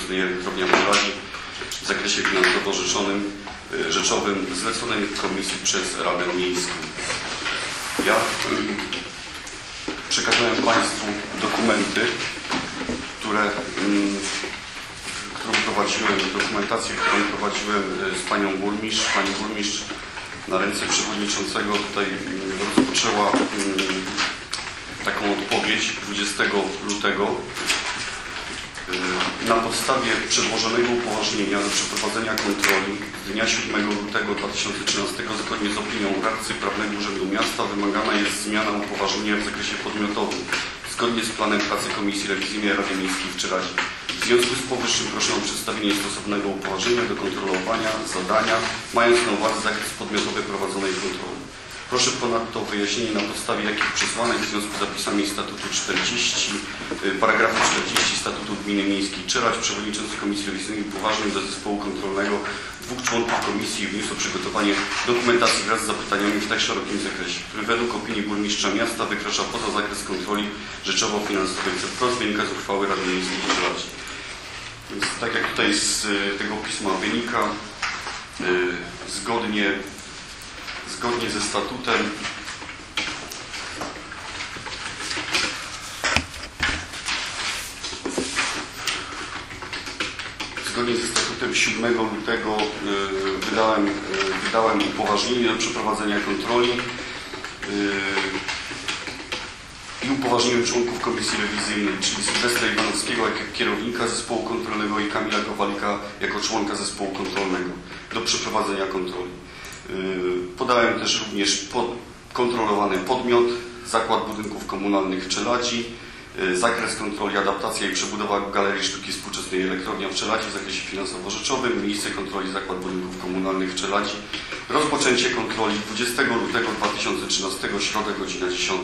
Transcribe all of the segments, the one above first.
współczesnej elektrowni w Czeladzi w zakresie finansowo-rzeczowym zleconej Komisji przez Radę Miejską. Ja przekazałem Państwu dokumenty, dokumentację, którą prowadziłem z Panią Burmistrz. Pani Burmistrz na ręce Przewodniczącego tutaj rozpoczęła taką odpowiedź 20 lutego. Na podstawie przedłożonego upoważnienia do przeprowadzenia kontroli z dnia 7 lutego 2013 zgodnie z opinią radcy prawnego Urzędu Miasta wymagana jest zmiana upoważnienia w zakresie podmiotowym zgodnie z planem pracy Komisji Rewizyjnej Rady Miejskiej w Czeladzi. W związku z powyższym proszę o przedstawienie stosownego upoważnienia do kontrolowania zadania, mając na uwadze zakres podmiotowy prowadzonej kontroli. Proszę ponadto o wyjaśnienie, na podstawie jakich przesłanek w związku z zapisami statutu 40, paragrafu 40 statutu Gminy Miejskiej Czeladź przewodniczący Komisji Rewizyjnej upoważnił do zespołu kontrolnego 2 członków komisji i wniósł o przygotowanie dokumentacji wraz z zapytaniami w tak szerokim zakresie, który według opinii burmistrza miasta wykracza poza zakres kontroli rzeczowo-finansowej, co wprost wynika z uchwały Rady Miejskiej w Czeladzi. Więc tak jak tutaj z tego pisma wynika, zgodnie ze statutem zgodnie ze statutem 7 lutego wydałem upoważnienie do przeprowadzenia kontroli i upoważniłem członków Komisji Rewizyjnej, czyli Sylwestra Iwanowskiego jako kierownika zespołu kontrolnego i Kamila Kowalika jako członka zespołu kontrolnego do przeprowadzenia kontroli. Podałem też również kontrolowany podmiot, Zakład Budynków Komunalnych w Czeladzi, zakres kontroli, adaptacja i przebudowa Galerii Sztuki Współczesnej Elektrownia w Czeladzi w zakresie finansowo-rzeczowym, miejsce kontroli Zakład Budynków Komunalnych w Czeladzi, rozpoczęcie kontroli 20 lutego 2013, środę, godzina 10.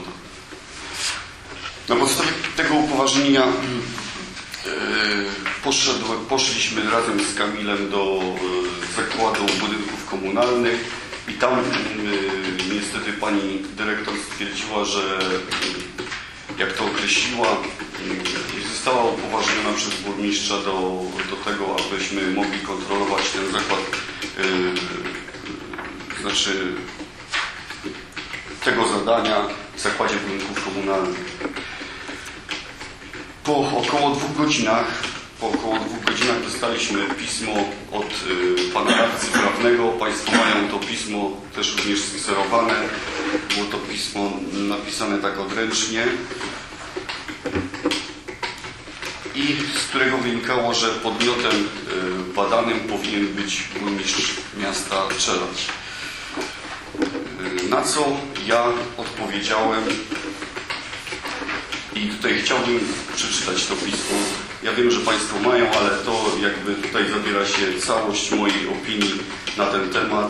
Na podstawie tego upoważnienia poszliśmy razem z Kamilem do Zakładu Budynków Komunalnych i tam niestety pani dyrektor stwierdziła, że jak to określiła, została upoważniona przez burmistrza do tego, abyśmy mogli kontrolować ten zakład, znaczy tego zadania w Zakładzie Budynków Komunalnych. Po około 2 godzinach dostaliśmy pismo od pana radcy prawnego. Państwo mają to pismo też również skserowane. Było to pismo napisane tak odręcznie i z którego wynikało, że podmiotem badanym powinien być burmistrz miasta Czeladź. Na co ja odpowiedziałem i tutaj chciałbym przeczytać to pismo. Ja wiem, że Państwo mają, ale to jakby tutaj zawiera się całość mojej opinii na ten temat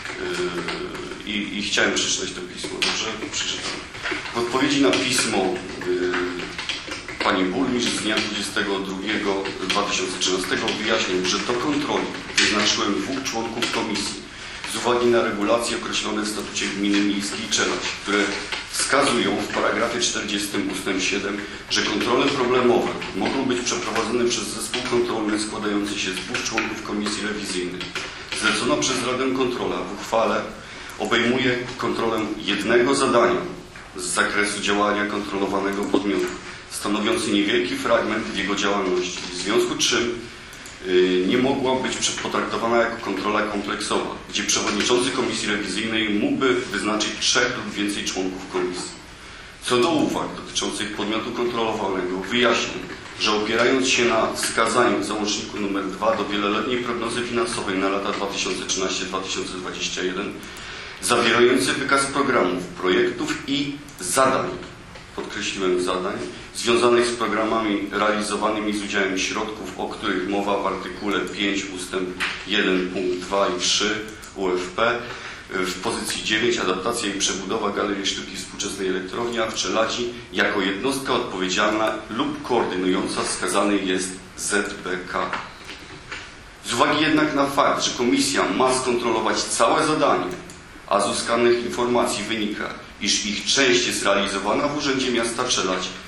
i chciałem przeczytać to pismo. Dobrze? Przeczytam. W odpowiedzi na pismo pani burmistrz z dnia 22.2013 wyjaśnił, że do kontroli wyznaczyłem 2 członków komisji z uwagi na regulacje określone w statucie Gminy Miejskiej Czeladź, które wskazują w paragrafie 40 ust. 7, że kontrole problemowe mogą być przeprowadzone przez zespół kontrolny składający się z 2 członków komisji rewizyjnej. Zlecona przez Radę Kontrola w uchwale obejmuje kontrolę jednego zadania z zakresu działania kontrolowanego podmiotu, stanowiący niewielki fragment w jego działalności, w związku z czym nie mogła być potraktowana jako kontrola kompleksowa, gdzie przewodniczący komisji rewizyjnej mógłby wyznaczyć 3 lub więcej członków komisji. Co do uwag dotyczących podmiotu kontrolowanego wyjaśnię, że opierając się na wskazaniu w załączniku nr 2 do wieloletniej prognozy finansowej na lata 2013-2021 zawierający wykaz programów, projektów i zadań, podkreśliłem zadań, związanych z programami realizowanymi z udziałem środków, o których mowa w artykule 5 ust. 1 punkt 2 i 3 UFP w pozycji 9 adaptacja i przebudowa Galerii Sztuki Współczesnej Elektrownia w Czeladzi jako jednostka odpowiedzialna lub koordynująca wskazany jest ZBK. Z uwagi jednak na fakt, że komisja ma skontrolować całe zadanie, a z uzyskanych informacji wynika, iż ich część jest realizowana w Urzędzie Miasta Czeladź,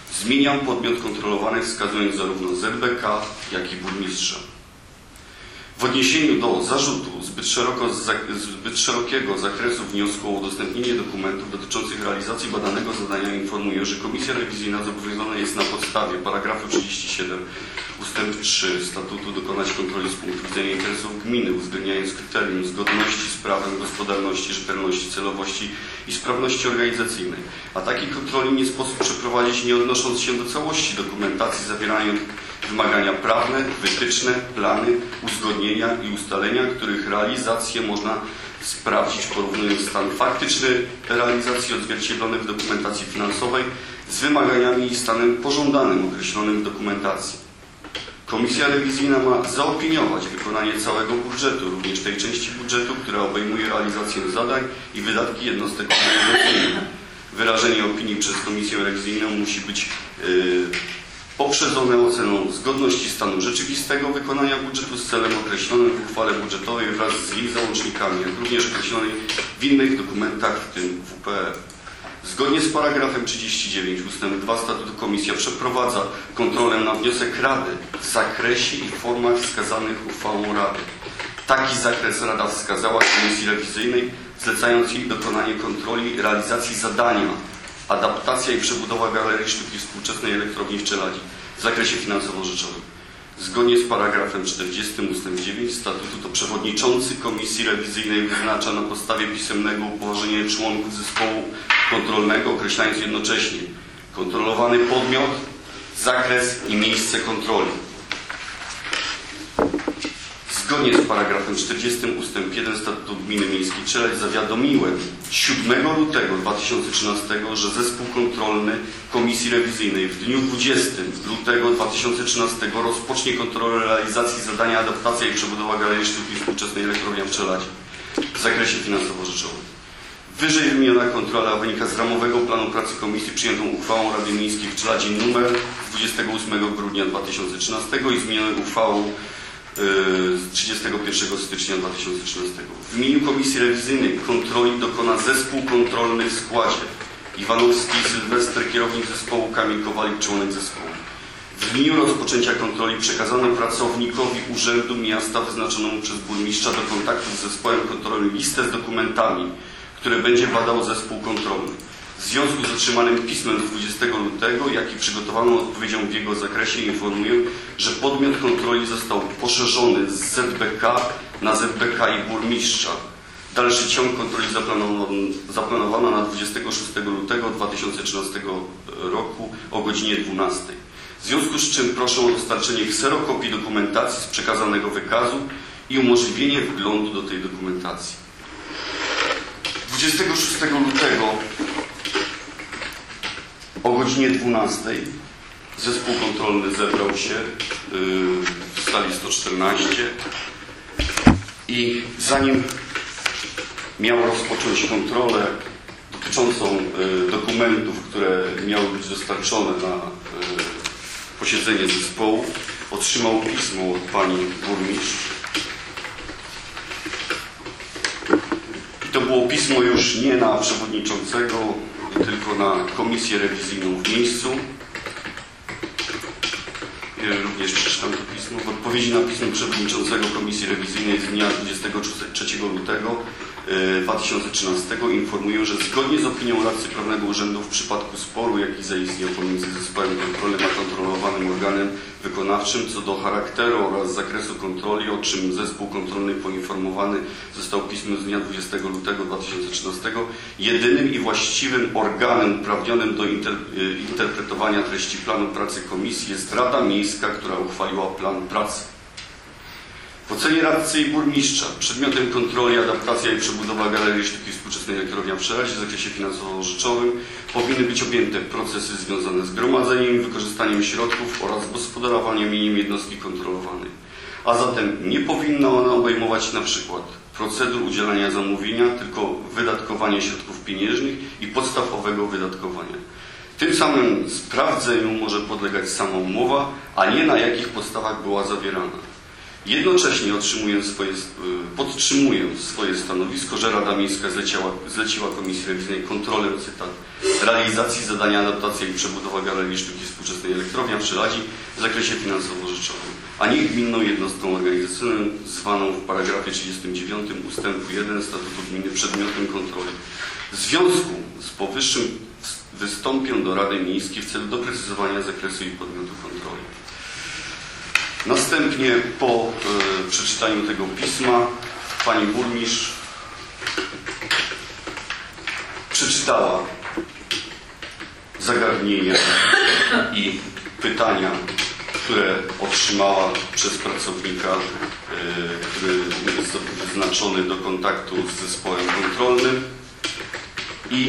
Zmieniam podmiot kontrolowany, wskazując zarówno ZBK, jak i burmistrza. W odniesieniu do zarzutu zbyt szerokiego zakresu wniosku o udostępnienie dokumentów dotyczących realizacji badanego zadania informuję, że Komisja Rewizyjna zobowiązana jest na podstawie paragrafu 37 ustęp 3 statutu dokonać kontroli z punktu widzenia interesów gminy, uwzględniając kryterium zgodności z prawem, gospodarności, rzetelności, celowości i sprawności organizacyjnej. A takiej kontroli nie sposób przeprowadzić, nie odnosząc się do całości dokumentacji zawierając wymagania prawne, wytyczne, plany, uzgodnienia i ustalenia, których realizację można sprawdzić, porównując stan faktyczny realizacji odzwierciedlony w dokumentacji finansowej z wymaganiami i stanem pożądanym określonym w dokumentacji. Komisja rewizyjna ma zaopiniować wykonanie całego budżetu, również tej części budżetu, która obejmuje realizację zadań i wydatki jednostek organizacyjnych. Wyrażenie opinii przez Komisję rewizyjną musi być poprzedzone oceną zgodności stanu rzeczywistego wykonania budżetu z celem określonym w uchwale budżetowej wraz z jej załącznikami, jak również określonej w innych dokumentach, w tym WPR. Zgodnie z paragrafem 39 ust. 2 statutu Komisja przeprowadza kontrolę na wniosek Rady w zakresie i formach wskazanych uchwałą Rady. Taki zakres Rada wskazała Komisji Rewizyjnej, zlecając jej dokonanie kontroli realizacji zadania adaptacja i przebudowa Galerii Sztuki Współczesnej Elektrowni w Czeladzi w zakresie finansowo-rzeczowym. Zgodnie z paragrafem 40 ust. 9 statutu to przewodniczący Komisji Rewizyjnej wyznacza na podstawie pisemnego upoważnienia członków zespołu kontrolnego, określając jednocześnie kontrolowany podmiot, zakres i miejsce kontroli. Zgodnie z paragrafem 40 ust. 1 Statutu Gminy Miejskiej Czeladź zawiadomiłem 7 lutego 2013, że zespół kontrolny Komisji Rewizyjnej w dniu 20 lutego 2013 rozpocznie kontrolę realizacji zadania adaptacja i przebudowa Galerii Sztuki Współczesnej Elektrownia w Czeladzi w zakresie finansowo-rzeczowym. Wyżej wymieniona kontrola wynika z ramowego planu pracy Komisji przyjętą uchwałą Rady Miejskiej w Czeladzi nr 28 grudnia 2013 i zmienioną uchwałą z 31 stycznia 2013. W imieniu Komisji Rewizyjnej kontroli dokona zespół kontrolny w składzie: Iwanowski, Sylwester, kierownik zespołu, Kamil Kowalik, członek zespołu. W dniu rozpoczęcia kontroli przekazano pracownikowi Urzędu Miasta wyznaczonemu przez burmistrza do kontaktu z zespołem kontrolnym listę z dokumentami, które będzie badał zespół kontrolny. W związku z otrzymanym pismem z 20 lutego, jak i przygotowaną odpowiedzią w jego zakresie informuję, że podmiot kontroli został poszerzony z ZBK na ZBK i burmistrza. Dalszy ciąg kontroli zaplanowano na 26 lutego 2013 roku o godzinie 12. W związku z czym proszę o dostarczenie kserokopii dokumentacji z przekazanego wykazu i umożliwienie wglądu do tej dokumentacji. 26 lutego o godzinie 12 zespół kontrolny zebrał się w sali 114 i zanim miał rozpocząć kontrolę dotyczącą dokumentów, które miały być dostarczone na posiedzenie zespołu, otrzymał pismo od pani burmistrz. I to było pismo już nie na przewodniczącego, tylko na komisję rewizyjną w miejscu. Również przeczytam to pismo. W odpowiedzi na pismo przewodniczącego komisji rewizyjnej z dnia 23 lutego 2013 informuję, że zgodnie z opinią radcy prawnego urzędu w przypadku sporu, jaki zaistniał pomiędzy zespołem kontrolnym a kontrolowanym organem wykonawczym co do charakteru oraz zakresu kontroli, o czym zespół kontrolny poinformowany został pismem z dnia 20 lutego 2013, jedynym i właściwym organem uprawnionym do interpretowania treści planu pracy komisji jest Rada Miejska, która uchwaliła plan pracy. W ocenie radcy i burmistrza przedmiotem kontroli adaptacja i przebudowa Galerii Sztuki Współczesnej Elektrownia w Czeladzi w zakresie finansowo-rzeczowym powinny być objęte procesy związane z gromadzeniem i wykorzystaniem środków oraz gospodarowaniem mieniem jednostki kontrolowanej. A zatem nie powinna ona obejmować na przykład procedur udzielania zamówienia, tylko wydatkowania środków pieniężnych i podstawowego wydatkowania. Tym samym sprawdzeniu może podlegać sama umowa, a nie na jakich podstawach była zawierana. Jednocześnie podtrzymuję swoje stanowisko, że Rada Miejska zleciła Komisji Rewizyjnej kontrolę, cytat, realizacji zadania adaptacja i przebudowa galerii sztuki współczesnej Elektrownia przy Radzi w zakresie finansowo-rzeczowym, a nie gminną jednostką organizacyjną zwaną w paragrafie 39 ustępu 1 Statutu Gminy przedmiotem kontroli. W związku z powyższym wystąpię do Rady Miejskiej w celu doprecyzowania zakresu i podmiotu kontroli. Następnie po przeczytaniu tego pisma pani burmistrz przeczytała zagadnienia i pytania, które otrzymała przez pracownika, który jest wyznaczony do kontaktu z zespołem kontrolnym i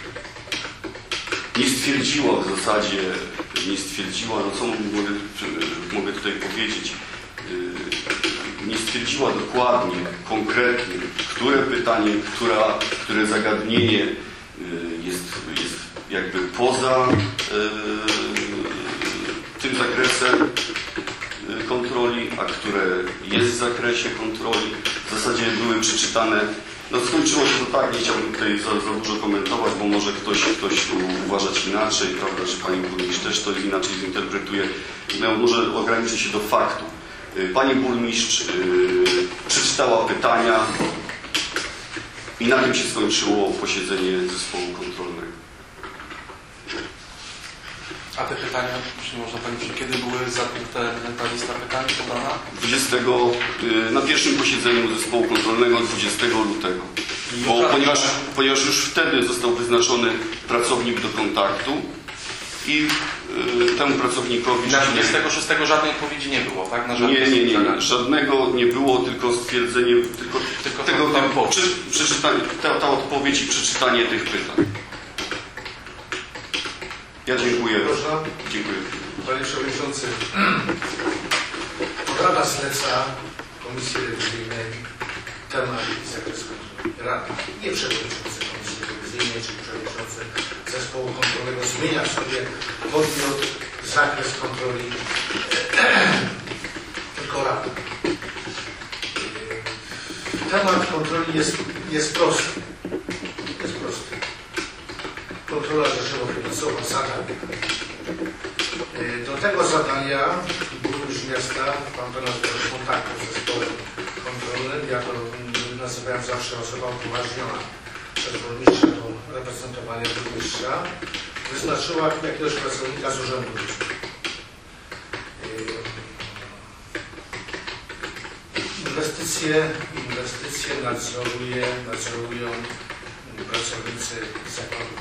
nie stwierdziła w zasadzie, no co mogę tutaj powiedzieć, nie stwierdziła dokładnie, konkretnie, które pytanie, które zagadnienie jest jakby poza tym zakresem kontroli, a które jest w zakresie kontroli. W zasadzie były przeczytane. No skończyło się to tak, nie chciałbym tutaj za dużo komentować, bo może ktoś uważać inaczej, prawda, że pani burmistrz też to inaczej zinterpretuje. No, może ograniczę się do faktu. Pani burmistrz przeczytała pytania i na tym się skończyło posiedzenie zespołu kontrolnego. A te pytania, jeśli można powiedzieć, kiedy były ta lista pytań podana? Na pierwszym posiedzeniu zespołu kontrolnego 20 lutego. Ponieważ już wtedy został wyznaczony pracownik do kontaktu i temu pracownikowi... Na 26 żadnej odpowiedzi nie było, tak? Na nie. Żadnego nie było, tylko stwierdzenie, ta odpowiedź i przeczytanie tych pytań. Ja dziękuję. Proszę. Dziękuję. Panie Przewodniczący, Rada zleca Komisji Rewizyjnej temat i zakres kontroli. Rada, nie Przewodniczący Komisji Rewizyjnej, czy Przewodniczący Zespołu Kontrolnego zmienia sobie podmiot, zakres kontroli, tylko Rada. Temat kontroli jest prosty. Kontrola rzeczowo-finansowa, zadania. Do tego zadania burmistrz miasta, pan do nas do kontaktu z zespołem kontrolnym, ja to nazywałem zawsze osoba upoważniona przez burmistrza do reprezentowania burmistrza, wyznaczyła jakiegoś pracownika z urzędu. Inwestycje nadzorują pracownicy zakładu.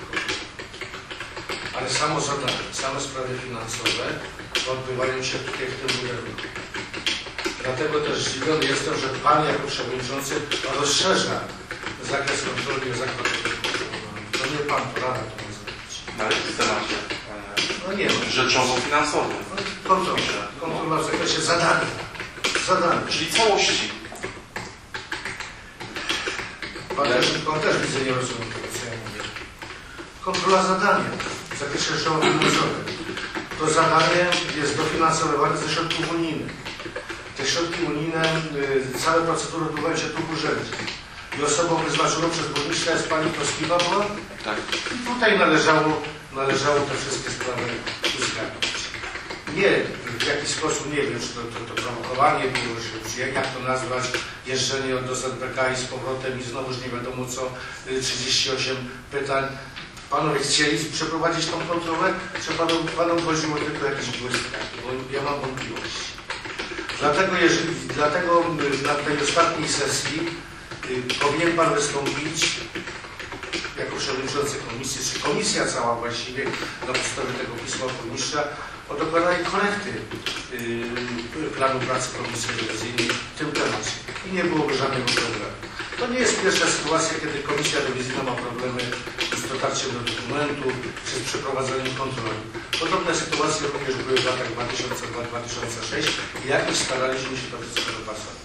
Ale samo zadanie, same sprawy finansowe odbywają się tutaj w tym budynku. Dlatego też zdziwiony jestem, że Pan jako Przewodniczący rozszerza zakres kontroli o zakład. To nie Pan, to Rada to ma zrobić. Ale w temacie rzeczowo-finansowym. Kontrola w zakresie zadania. Czyli całości. Pan też widzę, nie rozumiem tego, co ja mówię. Kontrola zadania w zakresie rzeczowo-finansowym. To zadanie jest dofinansowywane ze środków unijnych. Te środki unijne, całe procedury odbywają się tu w urzędzie. I osobą wyznaczoną przez burmistrza jest pani Koskiwa była? Tak. I tutaj należało te wszystkie sprawy uzgadniać. Nie w jakiś sposób, nie wiem, czy to prowokowanie było, czy jak to nazwać, jeżdżenie do ZBK i z powrotem i znowuż nie wiadomo co, 38 pytań. Panowie chcieli przeprowadzić tą kontrolę, czy panom chodziło tylko jakieś błyskaki, bo ja mam wątpliwości. Dlatego na tej ostatniej sesji powinien Pan wystąpić jako Przewodniczący Komisji, czy Komisja cała właściwie na podstawie tego pisma burmistrza o dokonanie korekty planu pracy Komisji Rewizyjnej w tym temacie. I nie byłoby żadnego problemu. To nie jest pierwsza sytuacja, kiedy Komisja Rewizyjna ma problemy z dotarciem do dokumentu, czy z przeprowadzeniem kontroli. Podobne sytuacje również były w latach 2002-2006 i jakoś staraliśmy się to wszystko dopasować.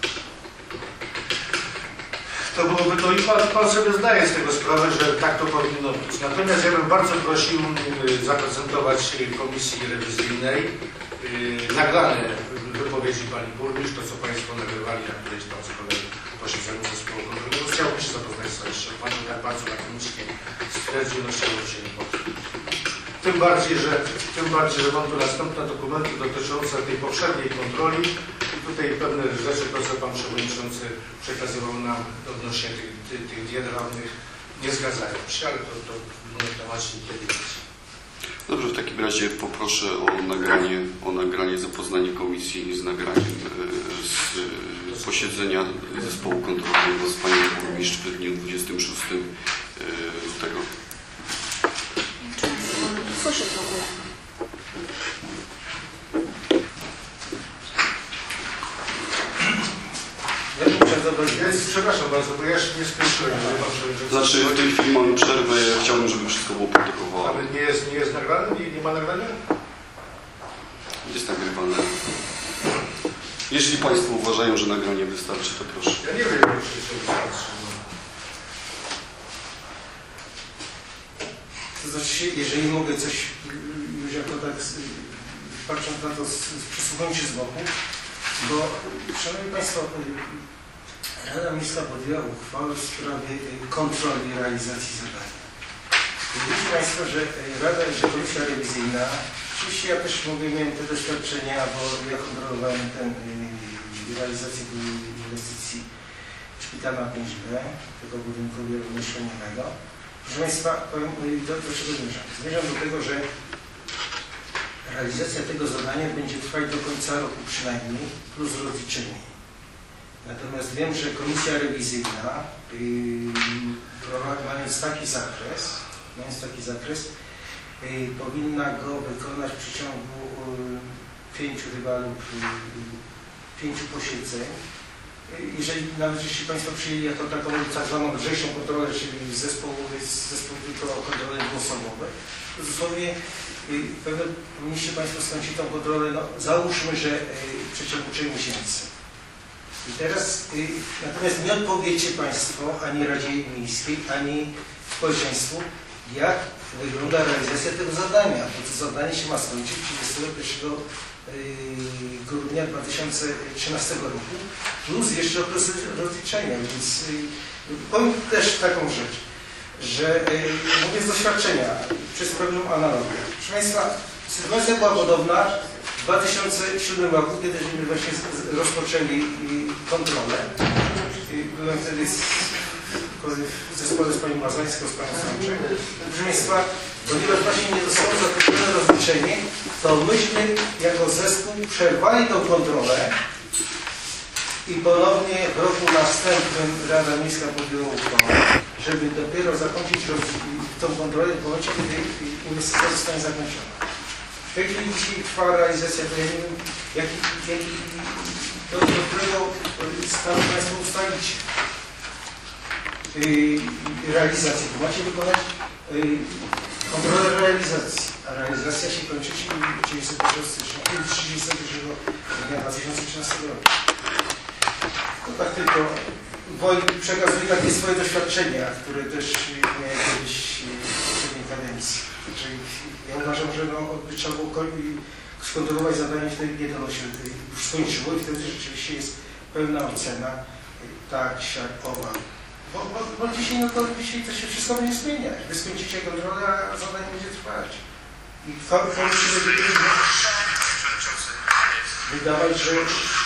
To byłoby to i pan sobie zdaje z tego sprawę, że tak to powinno być. Natomiast ja bym bardzo prosił zaprezentować Komisji Rewizyjnej nagrane wypowiedzi wypowiedzi pani burmistrz, to co państwo nagrywali na którejś tam z kolei posiedzeniu zespołu kontrolnego. Chciałbym się zapoznać z jeszcze panią tak bardzo lakonicznie stwierdził, no chciałbym się nie podjąć. Tym bardziej, że mam tu następne dokumenty dotyczące tej poprzedniej kontroli i tutaj pewne rzeczy, to co pan przewodniczący przekazywał nam odnośnie tych diet radnych, nie zgadzają się, ale to w moim temacie niekiedy jest. Dobrze, w takim razie poproszę o nagranie zapoznanie komisji z nagraniem z posiedzenia zespołu kontrolnego z panią burmistrz w dniu 26 lutego. Słyszę w ogóle. Przepraszam bardzo, bo ja się nie spieszyłem. Znaczy, w tej chwili mamy przerwę, ja chciałbym, żeby wszystko było protokołowane. Ale nie jest nagrane? Nie ma nagrania? Jest nagrywane. Jeśli państwo uważają, że nagranie wystarczy, to proszę. Ja nie wiem, czy wystarczy. To znaczy, jeżeli mogę coś już jako tak patrząc na to, przysłuchując się z boku, bo szanowni państwo, Rada Miejska podjęła uchwałę w sprawie kontroli realizacji zadań. Widzicie państwo, że Komisja Rewizyjna, oczywiście ja też miałem te doświadczenia, bo ja kontrolowałem realizację inwestycji szpitala 5B, tego budynku mieszkaniowego. Proszę państwa, powiem, do czego zmierzam? Zmierzam do tego, że realizacja tego zadania będzie trwać do końca roku przynajmniej, plus rozliczenie. Natomiast wiem, że Komisja Rewizyjna, mając taki zakres, powinna go wykonać w przeciągu 5 chyba lub 5 posiedzeń. Jeżeli nawet jeśli państwo przyjęli jako taką tak zwaną lżejszą kontrolę, czyli zespół tylko kontrolę dwuosobowe, to dosłownie pewnie powinniście państwo skończyć tą kontrolę, no, załóżmy, że w przeciągu 3 miesięcy. I teraz, natomiast nie odpowiecie państwo ani Radzie Miejskiej, ani społeczeństwu, jak wygląda realizacja tego zadania. Bo to zadanie się ma skończyć 31 grudnia 2013 roku, plus jeszcze okres rozliczenia, więc powiem też taką rzecz, że mówię z doświadczenia, przez pewną analogię. Proszę państwa, sytuacja była podobna w 2007 roku, kiedy właśnie rozpoczęli kontrolę. Byłem wtedy w zespole z panią Mazańską, z panią Sączek. Proszę państwa, ponieważ właśnie nie zostało zakończone rozliczenie, to myśmy jako zespół przerwali tą kontrolę i ponownie w roku następnym Rada Miejska podjęła uchwałę, żeby dopiero zakończyć tą kontrolę w momencie, kiedy inwestycja zostanie zakończona. W tej chwili dzisiaj trwa realizacja, to ja nie wiem, do którego stanu państwo ustalić realizację. To macie wykonać kontrolę realizacji, a realizacja się kończy 31 stycznia, 31 dnia 2013 roku. To tak tylko przekazuję takie swoje doświadczenia, które też miałem kiedyś w poprzedniej kadencji. Czyli ja uważam, że trzeba było skontrolować zadanie, wtedy nie dało się już skończyło i wtedy rzeczywiście jest pełna ocena, tak, siak, owak. Bo dzisiaj, no to dzisiaj to się wszystko będzie zmieniać. Wy skończycie kontrolę, a zadanie będzie trwać. I komisji będzie wydawać, że...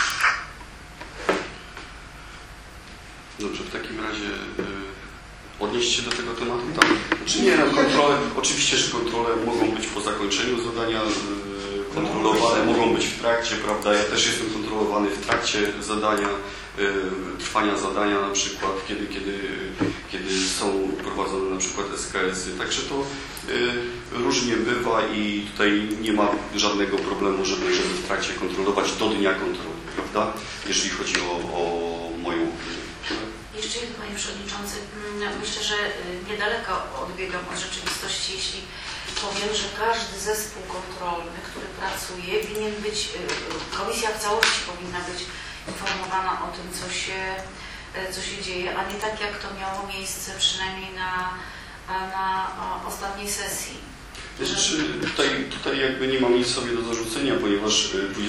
Dobrze, w takim razie odnieść się do tego tematu? Tak. Czy nie, no, kontrole, oczywiście, że kontrole mogą być po zakończeniu zadania kontrolowane, mogą być w trakcie, prawda? Ja też jestem kontrolowany w trakcie zadania, trwania zadania na przykład, kiedy są prowadzone na przykład SKS-y. Także to różnie bywa i tutaj nie ma żadnego problemu, żeby w trakcie kontrolować do dnia kontroli, prawda? Jeżeli chodzi o moją opinię. Jeszcze jedno, panie przewodniczący. Myślę, że niedaleko odbiegam od rzeczywistości, jeśli powiem, że każdy zespół kontrolny, który pracuje, winien być, komisja w całości powinna być informowana o tym, co się dzieje, a nie tak, jak to miało miejsce przynajmniej na ostatniej sesji. Znaczy, tutaj jakby nie mam nic sobie do zarzucenia, ponieważ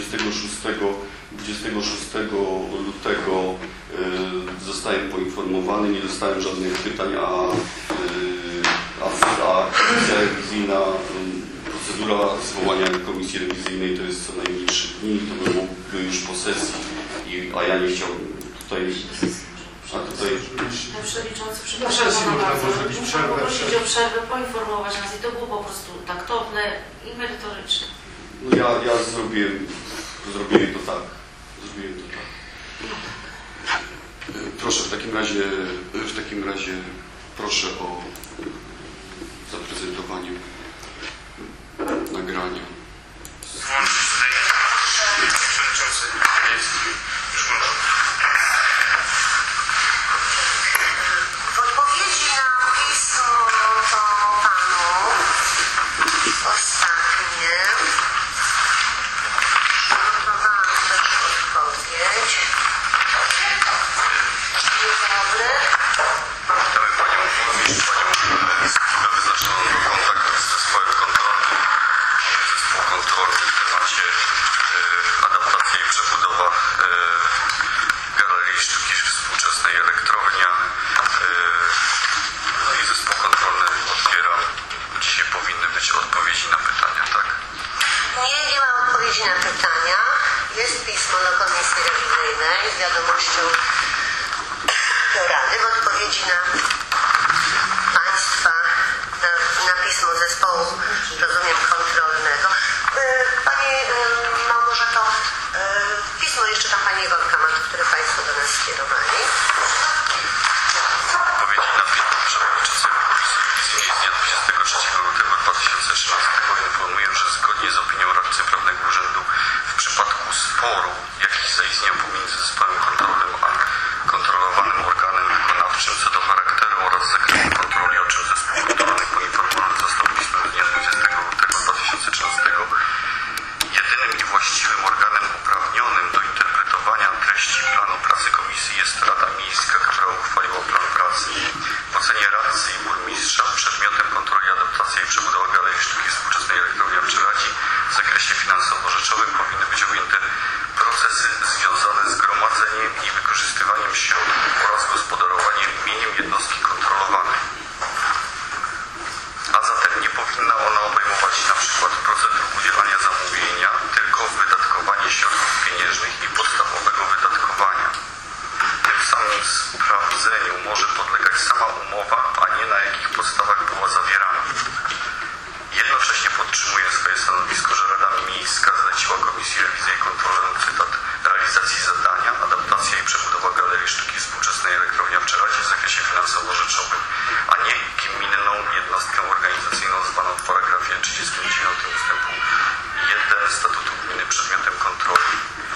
26 lutego zostałem poinformowany, nie dostałem żadnych pytań, a komisja rewizyjna, procedura zwołania komisji rewizyjnej to jest co najmniej 3 dni, to byłoby już po sesji, a ja nie chciałbym tutaj... Panie Przewodniczący, Na sesji można było zrobić przerwę. Poprosić o przerwę, poinformować nas i to było po prostu taktowne i merytoryczne. No ja zrobiłem to tak. Proszę, w takim razie proszę o zaprezentowanie nagrania. W odpowiedzi na pismo to panu ostatnie przygotowałam też odpowiedź. Dzień dobry. Witamy Panią Burmistrz, Panią wyznaczoną do kontaktu z zespołem kontrolnym. Zespół kontrolny w temacie adaptacja i przebudowa Galerii Sztuki Współczesnej Elektrownia. I zespół kontrolny odbiera. Dzisiaj powinny być odpowiedzi na pytania, tak? Nie ma odpowiedzi na pytania. Jest pismo do Komisji Rewizyjnej z wiadomością Rady w odpowiedzi na Państwa, na pismo zespołu, rozumiem, kontrolnego. Pani Małgorzato, pismo jeszcze tam Pani Iwonka ma, które Państwo do nas skierowali. Odpowiedzi na pytanie przewodniczącego Komisji Rewizyjnej z dnia 23 lutego 2013 informuję, że zgodnie z opinią radcy prawnego urzędu w przypadku sporu, jaki zaistniał pomiędzy zespołem kontrolnym a kontrolowanym organem wykonawczym co do charakteru oraz zakresu kontroli, o czym zespół kontrolny poinformowany został pismem z dnia 20 lutego 2013, jedynym i właściwym organem uprawnionym do interpretowania treści planu pracy komisji jest Rada Miejska, która uchwaliła plan pracy. W ocenie radcy i burmistrza przedmiotem kontroli adaptacja i przebudowa Galerii Sztuki Współczesnej Elektrowni w Czeladzi w zakresie finansowo-rzeczowym powinny być objęte procesy związane z gromadzeniem i wykorzystywaniem środków oraz gospodarowaniem mieniem jednostki kontrolowanej. A zatem nie powinna ona obejmować np. procedur udzielania zamówienia, tylko wydatkowanie środków pieniężnych i podstawowego wydatkowania. Tym samym sprawdzeniu może podlegać sama umowa, a nie na jakich podstawach była zawierana. Jednocześnie podtrzymuję swoje stanowisko, że Rada Miejska zleciła Komisji Rewizyjnej Kontrolnej, cytat, realizacji zadania, adaptacja i przebudowa Galerii Sztuki Współczesnej Elektrownia w Czeladzi w zakresie finansowo-rzeczowym, a nie gminną jednostkę organizacyjną zwaną w paragrafie 39 ustępu 1 Statutu Gminy przedmiotem kontroli.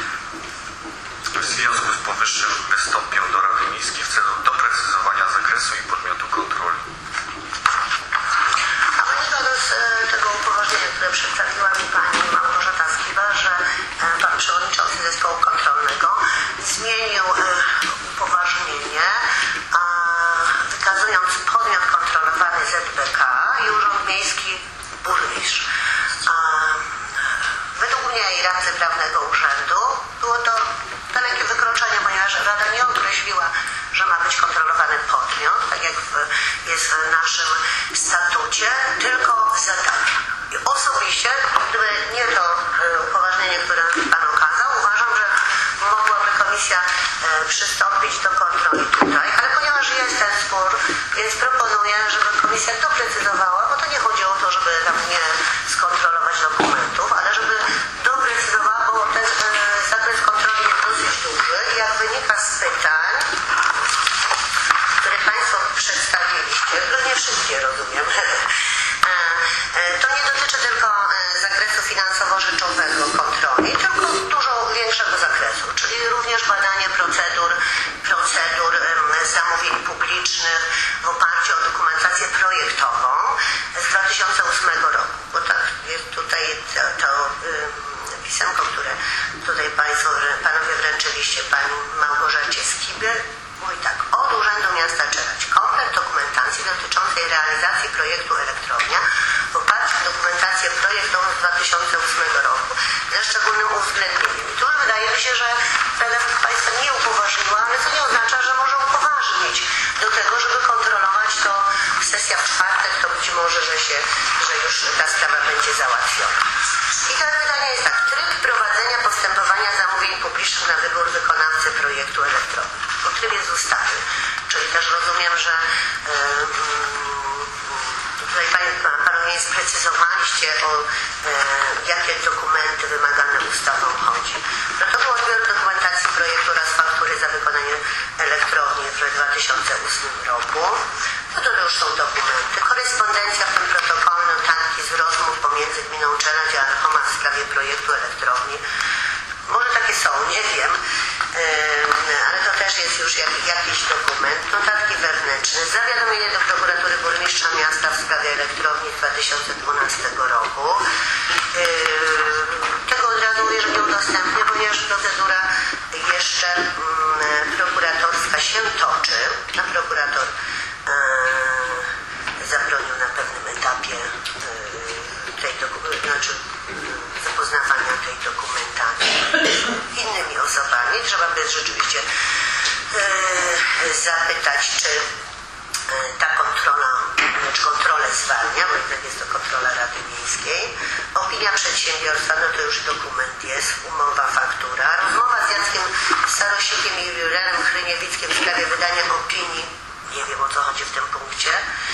W związku z powyższym wystąpię do Rady Miejskiej w celu doprecyzowania zakresu i podmiotu kontroli. A wynika z tego upoważnienia, które przedstawiła mi Pani Małgorzata Skiba, że Pan Przewodniczący Zespołu Kontrolnego zmienił upoważnienie, wykazując podmiot kontrolowany ZBK i Urząd Miejski Burmistrz. Według mnie i radcy prawnego urzędu było to dalekie wykroczenie, ponieważ Rada nie określiła, że ma być kontrolowany podmiot, tak jak jest w naszym statucie, tylko zadanie. I osobiście, gdyby nie to upoważnienie, które Pan okazał, uważam, że mogłaby Komisja przystąpić do kontroli tutaj, ale ponieważ jest ten spór, więc proponuję, żeby Komisja doprecyzowała, bo to nie chodzi o to, żeby tam nie skontrolować dokumentów, ale żeby doprecyzowała, bo ten zakres kontroli jest dosyć duży i jak wynika z pytań, które Państwo przedstawiliście, to nie wszystkie rozumiem, to nie dotyczy tylko zakresu finansowo-rzeczowego kontroli, tylko dużo większego zakresu, czyli również badanie procedur zamówień publicznych w oparciu o dokumentację projektową z 2008 roku, bo tak jest tutaj to pisemko, które tutaj Panowie wręczyliście Pani Małgorzacie Skibie, mówi tak: od Urzędu Miasta Czeladź komplet dokumentacji dotyczącej realizacji projektu elektronicznego sesja w czwartek, to być może, że już ta sprawa będzie załatwiona. I to pytanie jest tak, tryb prowadzenia postępowania zamówień publicznych na wybór wykonawcy projektu elektrowni. To tryb jest z ustawy, czyli też rozumiem, że tutaj panowie sprecyzowaliście, o jakie dokumenty wymagane ustawą chodzi. Protokół odbioru dokumentacji projektu oraz faktury za wykonanie elektrowni w 2008 roku. No to już są dokumenty. Korespondencja w tym protokole, notatki z rozmów pomiędzy gminą Czeladź a Archoma w sprawie projektu elektrowni. Może takie są, nie wiem, ale to też jest już jakiś dokument. Notatki wewnętrzne, zawiadomienie do prokuratury burmistrza miasta w sprawie elektrowni z 2012 roku. Tego od razu mówię, że nie udostępnię, ponieważ procedura jeszcze prokuratorska się toczy. A prokurator zabronił na pewnym etapie zapoznawania tej dokumentacji innymi osobami. Trzeba by rzeczywiście zapytać, czy ta kontrola, czy kontrolę zwalnia, bo jednak jest to kontrola Rady Miejskiej. Opinia przedsiębiorstwa, no to już dokument jest, umowa, faktura. Rozmowa z Jackiem Sarosikiem i Julianem Chryniewickim w sprawie wydania opinii. Nie wiem, o co chodzi w tym punkcie.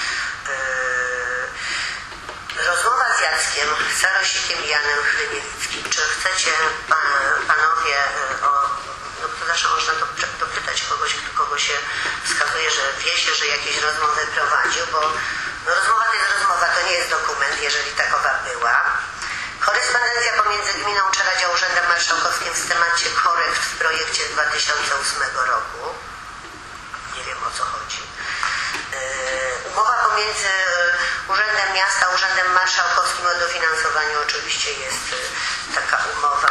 Rozmowa z Jackiem Sarosikiem i Janem Chryniewickim. Czy chcecie panowie, no to zawsze można dopytać kogo się wskazuje, że wie się, że jakieś rozmowy prowadził, bo no rozmowa to jest rozmowa, to nie jest dokument, jeżeli takowa była. Korespondencja pomiędzy gminą Czeladź a Urzędem Marszałkowskim w temacie korekt w projekcie z 2008 roku. Nie wiem, o co chodzi. Umowa pomiędzy Urzędem Miasta a Urzędem Marszałkowskim o dofinansowaniu, oczywiście jest taka umowa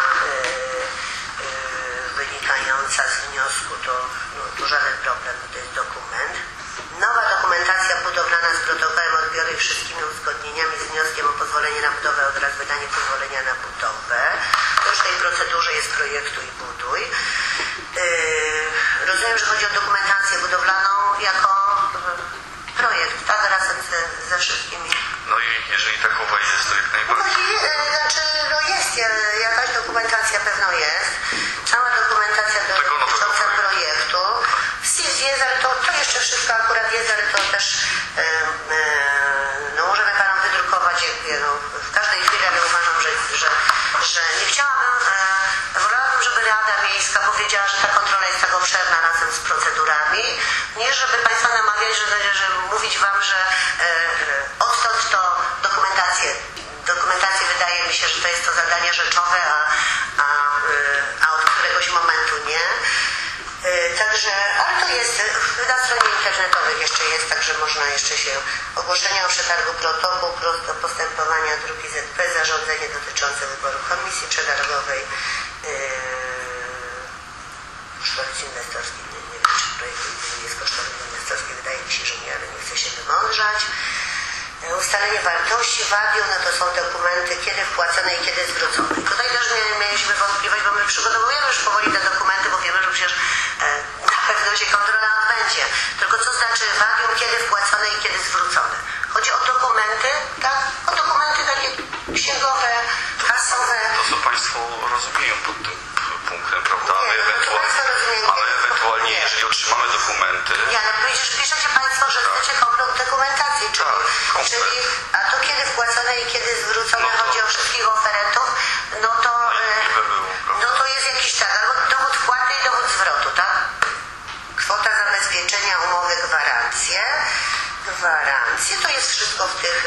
wynikająca z wniosku, to żaden problem, to jest dokument. Nowa dokumentacja budowlana z protokołem odbioru i wszystkimi uzgodnieniami z wnioskiem o pozwolenie na budowę oraz wydanie pozwolenia na budowę. To już w tej procedurze jest projektuj i buduj. Rozumiem, że chodzi o dokumentację budowlaną jako projekt, tak? Razem ze wszystkimi. No i jeżeli takowa jest, to jak najbardziej. Jest jakaś dokumentacja, pewno jest. Cała dokumentacja dotycząca projektu. SIS jest, ale to jeszcze wszystko akurat jest, ale to też no możemy panom wydrukować, w każdej chwili, ale uważam, że nie chciałabym, wolałabym, żeby Rada Miejska powiedziała, że ta kontrola jest tak obszerna razem z procedurami, niż żeby państwa namawiać, że mówić wam, że odtąd to dokumentację wydaje mi się, że to jest to zadanie rzeczowe, a od któregoś momentu nie. Także, ale to jest, na stronie internetowej jeszcze jest, także można jeszcze się ogłoszenia o przetargu protokół postępowania drugi ZP, zarządzenie dotyczące wyboru komisji przetargowej, kosztorys inwestorski, nie wiem, czy projekt jest kosztorys inwestorski, wydaje mi się, że nie, ale nie chcę się wymądrzać. Ustalenie wartości wadium, no to są dokumenty, kiedy wpłacone i kiedy zwrócone. Tutaj też mieliśmy wątpliwość, bo my przygotowujemy już powoli te dokumenty, bo wiemy, że przecież na pewno się kontrola odbędzie. Tylko co znaczy wadium, kiedy wpłacone i kiedy zwrócone? Chodzi o dokumenty, tak? O dokumenty takie księgowe, kasowe. To co Państwo rozumieją pod tym punktem, prawda? Nie, ale ewentualnie, jeżeli otrzymamy dokumenty... Nie, ale piszecie Państwo, że chcecie dokumentację, czyli a to kiedy wpłacone i kiedy zwrócone, no to, chodzi o wszystkich oferentów, no to jest jakiś tak, albo dowód wpłaty i dowód zwrotu, tak? Kwota zabezpieczenia, umowy, gwarancje. To jest wszystko w tych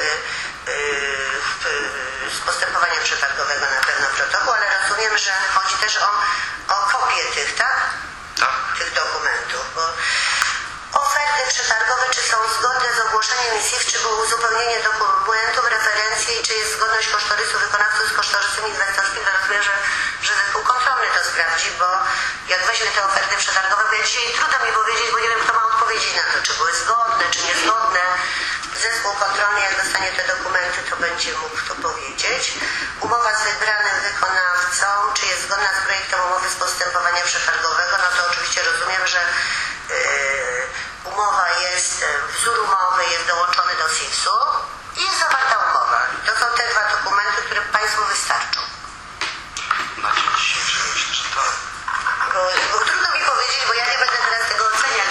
z postępowania przetargowego na pewno protokół, ale rozumiem, że chodzi też o kopię tych, tak? Tak. Tych dokumentów, bo oferty przetargowe, czy są zgodne z ogłoszeniem ISIF, czy było uzupełnienie dokumentów, referencje i czy jest zgodność kosztorysu wykonawców z kosztorysem inwestorskim. Teraz wiem, że zespół kontrolny to sprawdzi, bo jak weźmie te oferty przetargowe, bo ja dzisiaj trudno mi powiedzieć, bo nie wiem, kto ma odpowiedzi na to, czy były zgodne, czy niezgodne. Zespół kontrolny, jak dostanie te dokumenty, to będzie mógł to powiedzieć. Umowa z wybranym wykonawcą, czy jest zgodna z projektem umowy z postępowania przetargowego, no to oczywiście rozumiem, że umowa jest, wzór umowy jest dołączony do PiS-u i jest zawarta umowa. To są te dwa dokumenty, które Państwu wystarczą. Na dzień dzisiejszy myślę, że tak. Bo trudno mi powiedzieć, bo ja nie będę teraz tego oceniać,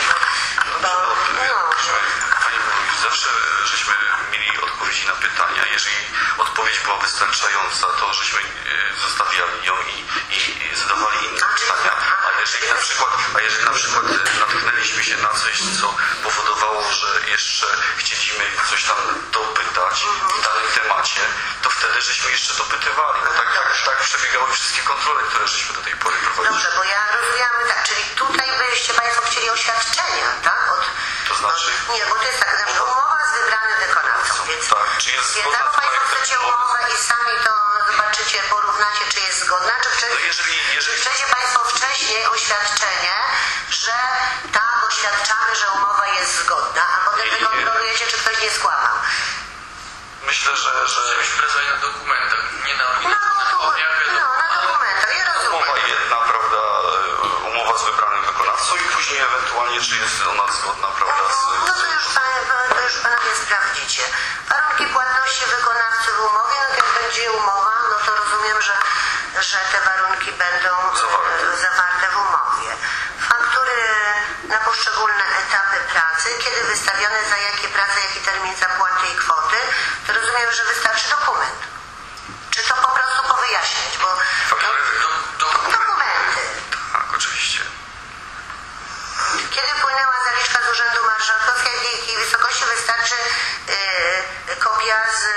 Pani mówi, zawsze żeśmy mieli odpowiedzi na pytania. Jeżeli odpowiedź była wystarczająca, to żeśmy zostawiali ją i zadawali inne pytania. A jeżeli na przykład natknęliśmy się na coś, co powodowało, że jeszcze chcieliśmy coś tam dopytać w danym temacie, to wtedy żeśmy jeszcze dopytywali. No tak przebiegały wszystkie kontrole, które żeśmy do tej pory prowadzili. Dobrze, bo ja rozumiałam tak, czyli tutaj byście Państwo chcieli oświadczenia, tak? To znaczy? Nie, bo to jest tak, że umowa z wybranym wykonawcą, więc Czy jest więc zgodna albo z Państwo projektem chcecie umowy? umowę i sami to zobaczycie, porównacie, czy jest zgodna, czy chcecie Państwo wcześniej oświadczenie, że tak, oświadczamy, że umowa jest zgodna, a potem wy kontrolujecie, czy ktoś nie skłamał. Myślę, że Żebyśmy pracowali na dokumentach, nie na objawach. Na dokumentach, ja rozumiem. umowa jedna, prawda, umowa z wybranym wykonawcą i później ewentualnie, czy jest ona zgodna, prawda, No to już Panowie sprawdzicie. Warunki płatności wykonawcy w umowie, no to jak będzie umowa, no to rozumiem, że te warunki będą zawarte w umowie. Faktury na poszczególne etapy pracy, kiedy wystawione, za jakie prace, jaki termin zapłaty i kwoty, to rozumiem, że wystarczy dokument. Czy to po prostu powyjaśnić, bo dokumenty. Tak, oczywiście. Kiedy płynęła zaliczka z Urzędu Marszałkowskiego, w jakiej wysokości wystarczy kopia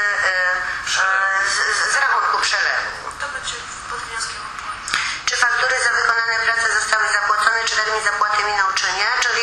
z rachunku przelewu? To będzie pod wnioskiem o płatność. Czy faktury za wykonane prace zostały zapłacone, czy termin zapłaty minął, czy nie? Czyli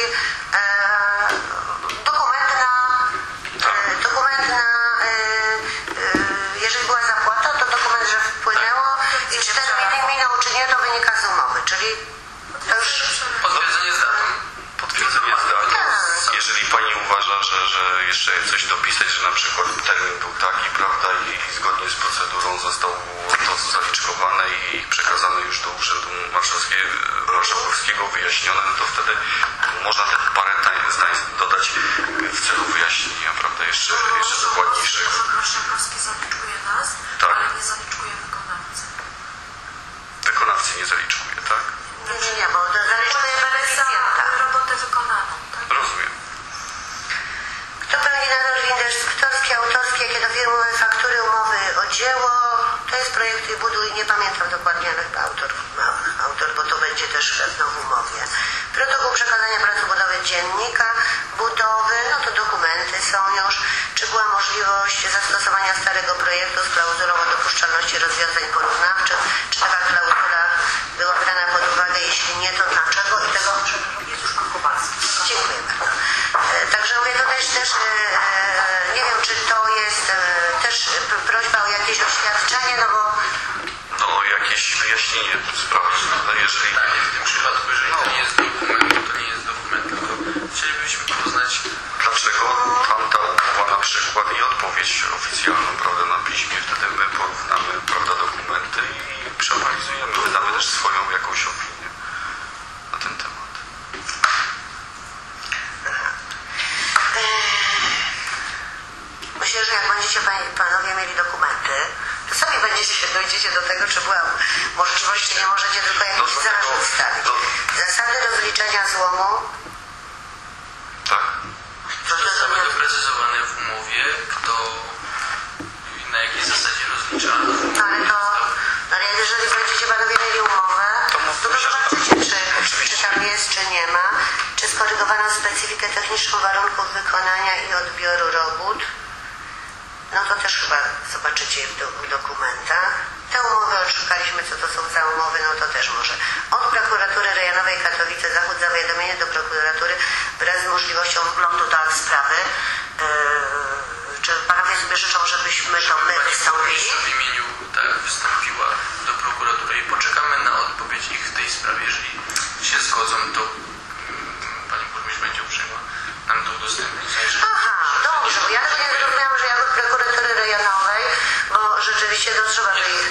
jeżeli była zapłata, to dokument, że wpłynęło i czy termin minął, czy nie, to wynika z umowy. Czyli to już... Potwierdzenie z datą. Potwierdzenie z datą. Jeżeli pani uważa, że jeszcze coś dopisać, że na przykład termin był taki, prawda, i zgodnie z procedurą zostało to zaliczkowane i przekazane już do Urzędu Marszałkowskiego, wyjaśnione, no to wtedy można te parę zdań dodać w celu wyjaśnienia, prawda, jeszcze dokładniejszego. Urząd Marszałkowski zaliczkuje nas, Tak. ale nie zaliczkuje wykonawcy. Wykonawcy nie zaliczkuje, tak? Nie, bo to zaliczkuje beneficjenta. Robotę wykonaną, tak? Rozumiem. Kto pełni nadzór inwestorski, autorski, jakie do firmowe faktury, umowy o dzieło? To jest projekt i buduj, nie pamiętam dokładnie, ale chyba autor, bo to będzie też pewno w umowie. Protokół przekazania pracy budowy dziennika budowy, no to dokumenty są już. Czy była możliwość zastosowania starego projektu z klauzulą o dopuszczalności rozwiązań porównawczych? Czy taka klauzula była brana pod uwagę? Jeśli nie, to dlaczego? I tego jest już okupacja. Dziękuję bardzo. Także mówię, to też nie wiem, czy to jest też prośba o jakieś oświadczenie, no bo... No, jakieś wyjaśnienie sprawy, jeżeli... Tak, w tym przypadku, jeżeli to nie jest dokument, to nie jest dokument, tylko chcielibyśmy poznać, Dlaczego tamta umowa na przykład i odpowiedź oficjalną, prawda, na piśmie, wtedy my porównamy, prawda, dokumenty i przeanalizujemy, wydamy też swoją jakąś opinię na ten temat. Myślę, że jak będziecie Panowie mieli dokumenty, to sami dojdziecie do tego, czy była możliwość, czy nie możecie tylko jakiś zarzut stawić. Zasady rozliczenia złomu. Tak? zostały doprecyzowane w umowie, kto i na jakiej zasadzie rozlicza. Ale jeżeli będziecie Panowie mieli umowę, to zobaczycie, czy tam jest, czy nie ma, czy skorygowano specyfikę techniczną warunków wykonania i odbioru robót. No to też chyba zobaczycie w dokumentach. Te umowy odszukaliśmy, co to są za umowy, no to też może. Od Prokuratury Rejonowej Katowice Zachód zawiadomienie do prokuratury wraz z możliwością wglądu do akt sprawy. Czy Panowie sobie życzą, żebyśmy to my wystąpili? W imieniu tak wystąpiła do prokuratury i poczekamy na odpowiedź ich w tej sprawie. Jeżeli się zgodzą, to Pani Burmistrz będzie uprzejma nam to udostępnić. Aha, dobrze, bo ja tego nie zrozumiałam, że ja do prokuratury rejonowej, bo rzeczywiście to trzeba by ich,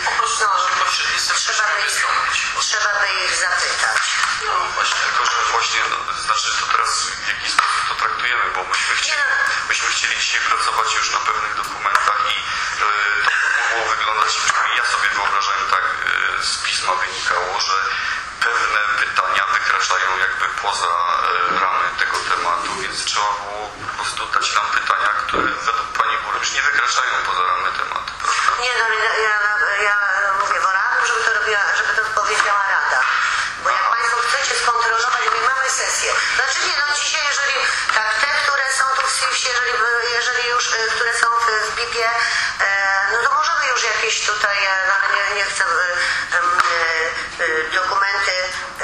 trzeba by ich zapytać. No właśnie, tylko że właśnie, znaczy to teraz w jaki sposób to traktujemy, bo myśmy chcieli dzisiaj pracować już na pewnych dokumentach i to mogło wyglądać, ja sobie wyobrażałem tak, z pisma wynikało, że pewne pytania wykraczają jakby poza ramy tego tematu, więc trzeba było po prostu dać nam pytania, które według Pani Burmistrz nie wykraczają poza ramy tematu. Nie, no ja mówię, wolałabym, żeby to powiedziała Rada. Bo jak Państwo chcecie skontrolować, my mamy sesję. Znaczy nie, no dzisiaj, jeżeli tak, te, które są tu w SIF, jeżeli już, które są w BIP-ie, no to możemy już jakieś tutaj, no ale nie chcę, dokumenty,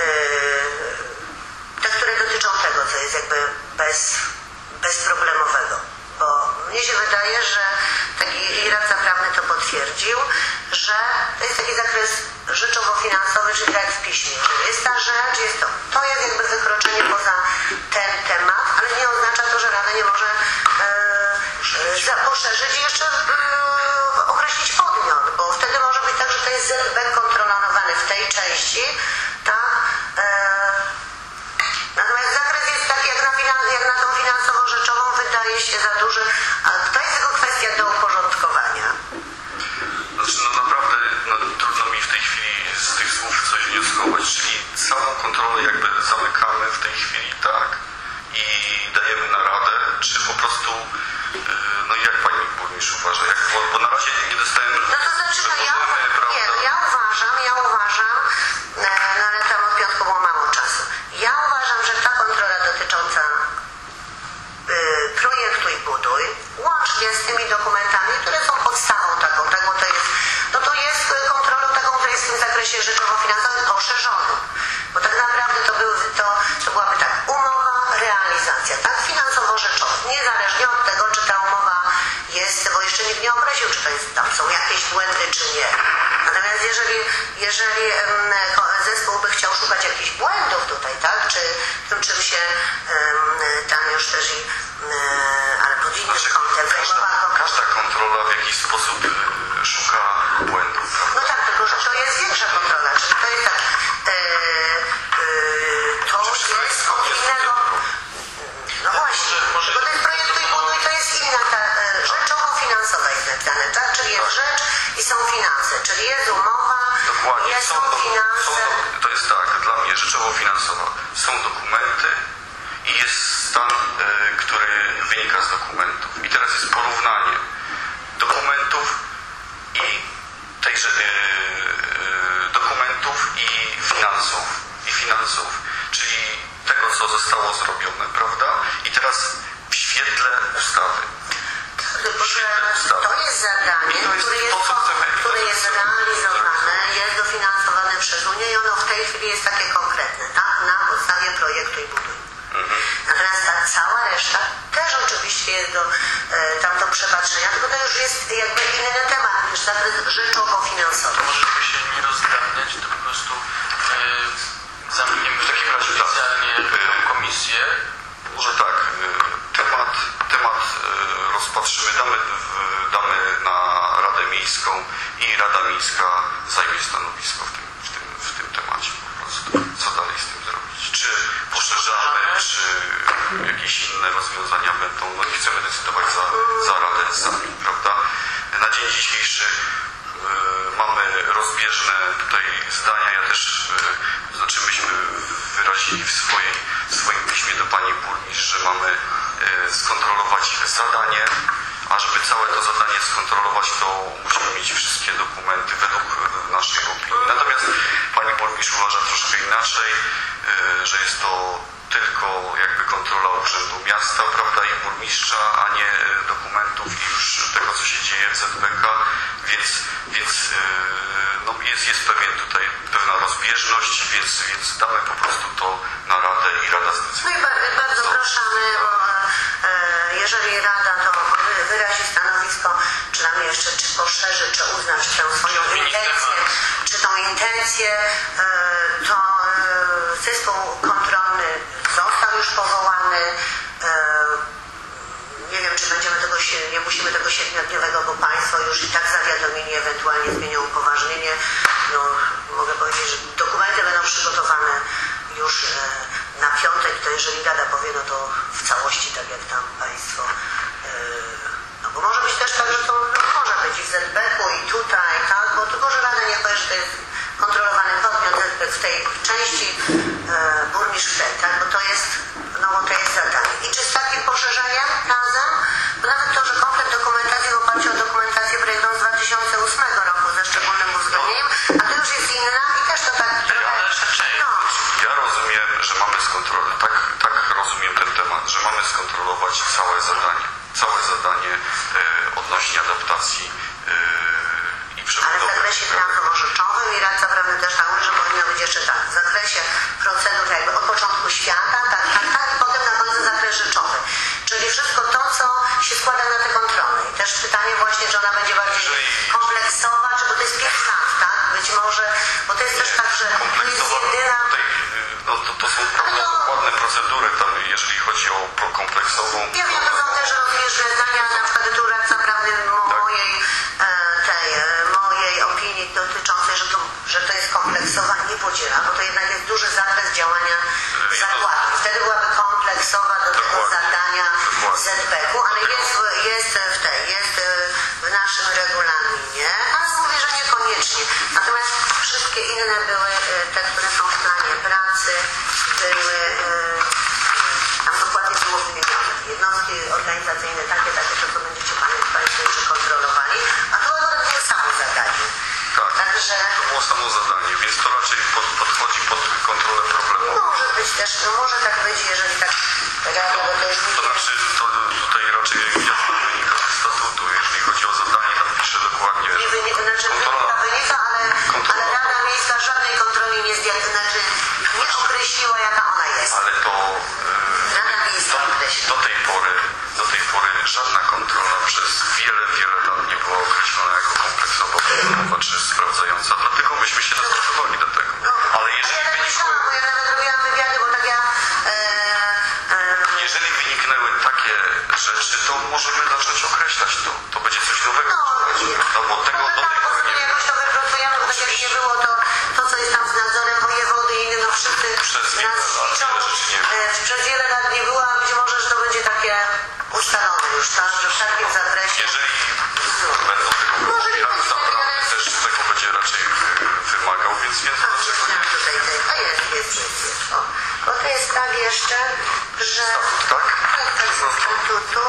te, które dotyczą tego, co jest jakby bezproblemowego. Bo mnie się wydaje, że taki radca prawny to potwierdził, że to jest taki zakres rzeczowo-finansowy, czyli tak jak w piśmie, że jest ta rzecz, jest to jest jakby wykroczenie poza ten temat, ale nie oznacza to, że Rada nie może poszerzyć i jeszcze określić podmiot, bo wtedy może być tak, że to jest ZB kontrolowany w tej części, tak? Natomiast zakres jest taki, jak na tą finansowo-rzeczową wydaje się za duży, a to jest tylko kwestia do uporządkowania. Znaczy, no naprawdę trudno mi w tej chwili z tych słów coś wnioskować, czyli całą kontrolę jakby zamykamy w tej chwili, tak, i dajemy na Radę, czy po prostu, no jak Pani Burmistrz uważa, bo na razie nie dostałem... No to znaczy, ja uważam, no ale tam od piątku było mało czasu. Ja uważam, że ta kontrola dotycząca projektu i buduj, łącznie z tymi dokumentami, które są podstawą taką, tak, bo to jest, no to jest kontrolą taką, która jest w tym zakresie rzeczowo-finansowym poszerzoną. Bo tak naprawdę to byłaby tak, umowa, realizacja, tak, finansowo-rzeczowa, niezależnie od tego, czy ta umowa jest, bo jeszcze nikt nie określił, czy to jest, tam są jakieś błędy, czy nie. Natomiast jeżeli zespół by chciał szukać jakichś błędów tutaj, tak, czy w tym czym się tam już też ale pod innym kątem. Każda kontrola w jakiś sposób szuka błędów. No tak, tylko że to jest większa kontrola, czyli to jest tak, to jest od innego, no właśnie, bo to jest projekt i buduj, to jest inna, ta rzeczowo-finansowa jest napisane, tak, czyli jest rzecz i są finanse, czyli jest umowa, dokładnie. są finanse. To jest tak, dla mnie rzeczowo-finansowa. Są dokumenty i jest stan, który wynika z dokumentów. I teraz jest porównanie dokumentów i tejże dokumentów i finansów, czyli tego, co zostało zrobione, prawda? I teraz w świetle ustawy. To jest zadanie, które jest realizowane, jest dofinansowane przez Unię i ono w tej chwili jest takie konkretne, tak? Na podstawie projektu i buduj. Natomiast ta cała reszta też oczywiście jest do przepatrzenia, tylko to już jest jakby inny temat niż zakres rzeczowo-finansowy. Może by się nie rozdrabniać, to po prostu zamkniemy w takim razie oficjalnie tę komisję. Może tak, temat rozpatrzymy, damy na Radę Miejską i Rada Miejska zajmie stanowisko w tym temacie po prostu. Co dalej z tym zrobić? Czy poszerzamy, czy jakieś inne rozwiązania będą? No nie chcemy decydować za Radę sami, prawda? Na dzień dzisiejszy mamy rozbieżne tutaj zdania. Ja też, znaczy myśmy wyrazili w swoim piśmie do Pani Burmistrz, że mamy skontrolować zadanie, a żeby całe to zadanie skontrolować, to musimy mieć wszystkie dokumenty według naszej opinii. Natomiast Pani Burmistrz uważa troszkę inaczej, że jest to tylko jakby kontrola Urzędu Miasta, prawda, i burmistrza, a nie dokumentów i już tego, co się dzieje w ZBK, więc no jest pewna rozbieżność, więc damy po prostu to na Radę i Rada zdecyduje. No i bardzo prosimy, bo jeżeli Rada to wyrazi stanowisko, czy nam jeszcze, czy poszerzy, czy uzna, czy tę swoją intencję, czy tą intencję, to zespół kontrolny został już powołany. Nie wiem, czy nie musimy tego 7-dniowego, bo Państwo już i tak zawiadomili, ewentualnie zmienią upoważnienie. No, mogę powiedzieć, że dokumenty będą przygotowane już na piątek, to jeżeli Rada powie, no to w całości, tak jak tam Państwo skontrolować całe zadanie odnośnie adaptacji i Ale w przebudowy. zakresie prawo-rzeczowym i radca prawny też tam mówi, że powinno być jeszcze tak, w zakresie procedur jakby od początku świata, tak, i potem na końcu zakres rzeczowy. Czyli wszystko to, co się składa na te kontrole. I też pytanie właśnie, czy ona będzie bardziej kompleksowa, czy bo to jest 5 lat, tak? Być może, bo to jest też tak, że to jest jedyna... To są dokładne procedury, tam, jeżeli chodzi o kompleksową... Ja wiem, to są też również zdania, na przykład tu radca prawny mojej opinii dotyczącej, że to jest kompleksowa, nie podziela, bo to jednak jest duży zakres działania zakładu. Wtedy byłaby kompleksowa do tego zadania ZBK-u, ale jest w naszym regulaminie, ale mówię, że niekoniecznie. Natomiast wszystkie inne były te, które są w planie pracy, były tam dokładnie było wymienione. Jednostki organizacyjne takie, to co będziecie Państwo jeszcze kontrolowali, a to było samo zadanie. Tak, Także to było samo zadanie, więc to raczej podchodzi pod kontrolę problemu. może być też, może tak być, jeżeli tak realnie, bo to już To znaczy, to tutaj raczej jasno wynika z statutu, jeżeli chodzi o zadanie, tam pisze dokładnie wynika, ale Rada Miejska żadnej kontroli nie określiła, jaka ona jest. Ale to Rada Miejska określa. do tej pory żadna kontrola przez wiele lat nie była określona jako kompleksowa czy sprawdzająca, dlatego myśmy się dostosowali do tego. Ale jeżeli bo ja nawet robiłam wywiady, bo tak jeżeli wyniknęły takie rzeczy, to możemy zacząć określać to. To będzie coś nowego. No bo tego do tej pory nie jakoś to wypracujemy, bo tak jak nie było to co jest tam z nadzorem wojewody i innym, no wszyscy Przez wiele nas lat ćwiczą. wiele rzeczy nie było. Przez wiele lat nie było, a być może, że to będzie takie ustalone już, tak? Że w takim zakresie. Jeżeli będą tego próbowali, radca prawny też tego będzie raczej wymagał, więc dlaczego nie? Jest. O, bo to jest tak jeszcze, że... Tak? Tu.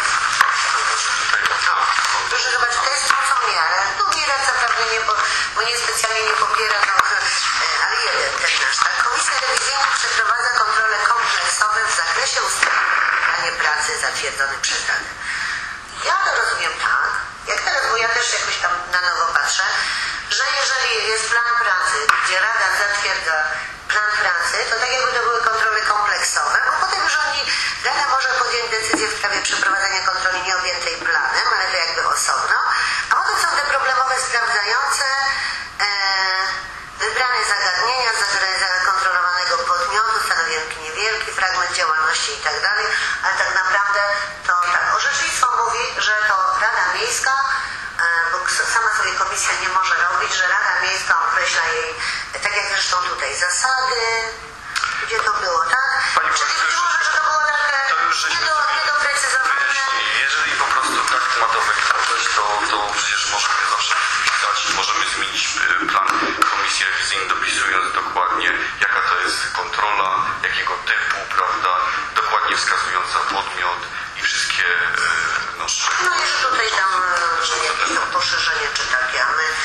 Proszę zobaczyć, to jest to, co mnie, ale tu mi radca prawny bo nie specjalnie nie popiera, ale jeden ten nasz, tak? Komisja rewizyjna przeprowadza kontrole kompleksowe w zakresie ustawy o planie pracy zatwierdzonym przez Radę. Ja to rozumiem tak, jak teraz, bo ja też jakoś tam na nowo patrzę, że jeżeli jest plan pracy, gdzie Rada zatwierdza plan pracy, to tak jakby to były kontrole kompleksowe, bo potem Rada może podjąć decyzję w sprawie przeprowadzenia kontroli nieobjętej planem, ale to jakby osobno, a potem są te problemowe sprawdzające wybrane zagadnienia z kontrolowanego podmiotu, stanowią niewielki fragment działalności i tak dalej, ale tak naprawdę to tak, orzecznictwo mówi, że to Rada Miejska, bo sama sobie komisja nie może robić, że Rada Miejska określa jej, tak jak zresztą tutaj, zasady, gdzie to było, tak? Czyli być może, że to było takie niedoprecyzowane. Jeżeli po prostu tak ma to wyglądać, to przecież możemy zawsze wpisać, możemy zmienić plan komisji rewizyjnej, dopisując dokładnie, jaka to jest kontrola, jakiego typu, prawda, dokładnie wskazująca podmiot i wszystkie szczegóły. No i że tutaj tam jakieś to poszerzenie czy takie, a my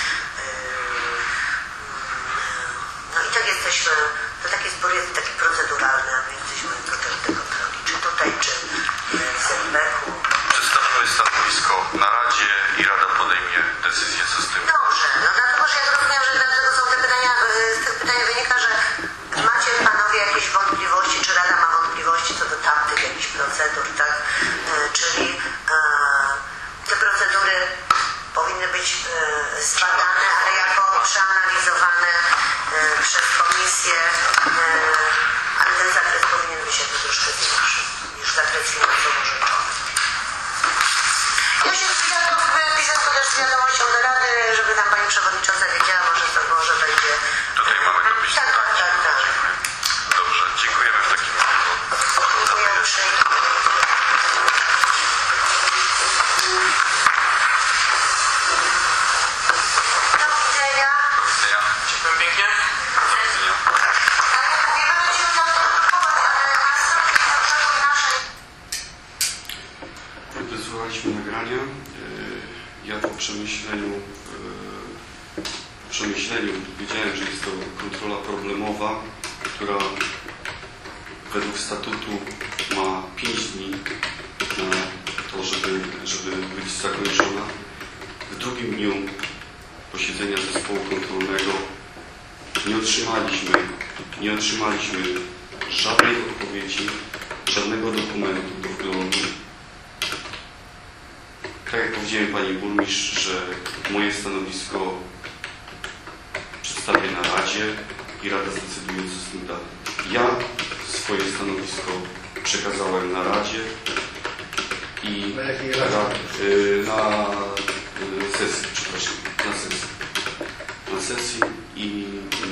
no i tak jesteśmy, to taki zbór jest taki proceduralny, a my jesteśmy gotowi do kontroli, czy tutaj, czy w ZBK-u. Przedstawimy stanowisko na Radzie i Rada podejmie decyzję, co z tym. Dobrze, no dlatego, że ja rozumiem, że dlaczego są te pytania, z tych pytań wynika, że macie panowie jakieś wątpliwości, czy Rada ma wątpliwości co do tamtych jakichś procedur, tak? Czyli te procedury powinny być zbadane, ale jako przeanalizowane przez komisję, ale ten zakres powinien być jakby troszkę większy niż zakres finansowo-rzeczowy. Ja się pisać to też z wiadomością do Rady, żeby tam Pani Przewodnicząca wiedziała, może będzie... Tutaj mamy robić. Tak. Dobrze, dziękujemy w takim razie. Dziękuję uprzejmie. Do widzenia. Dziękuję pięknie. Do widzenia. Ale mówimy, będziemy na to próbować, ale następnie naszej... Wysłuchaliśmy nagrania. Ja po przemyśleniu wiedziałem, że jest to kontrola problemowa, która według statutu ma 5 dni na to, żeby być zakończona. W drugim dniu posiedzenia zespołu kontrolnego nie otrzymaliśmy żadnej odpowiedzi, żadnego dokumentu do wglądu. Tak jak powiedziałem Pani Burmistrz, że moje stanowisko przedstawię na Radzie i Rada zdecyduje, co z tym dalej. Ja swoje stanowisko przekazałem na Radzie i na sesji, przepraszam, na sesji i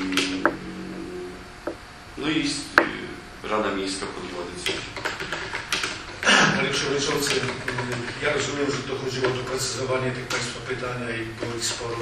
no i Rada Miejska podjęła decyzję. Panie Przewodniczący, ja rozumiem, że dochodziło do precyzowania tych Państwa pytania i było ich sporo.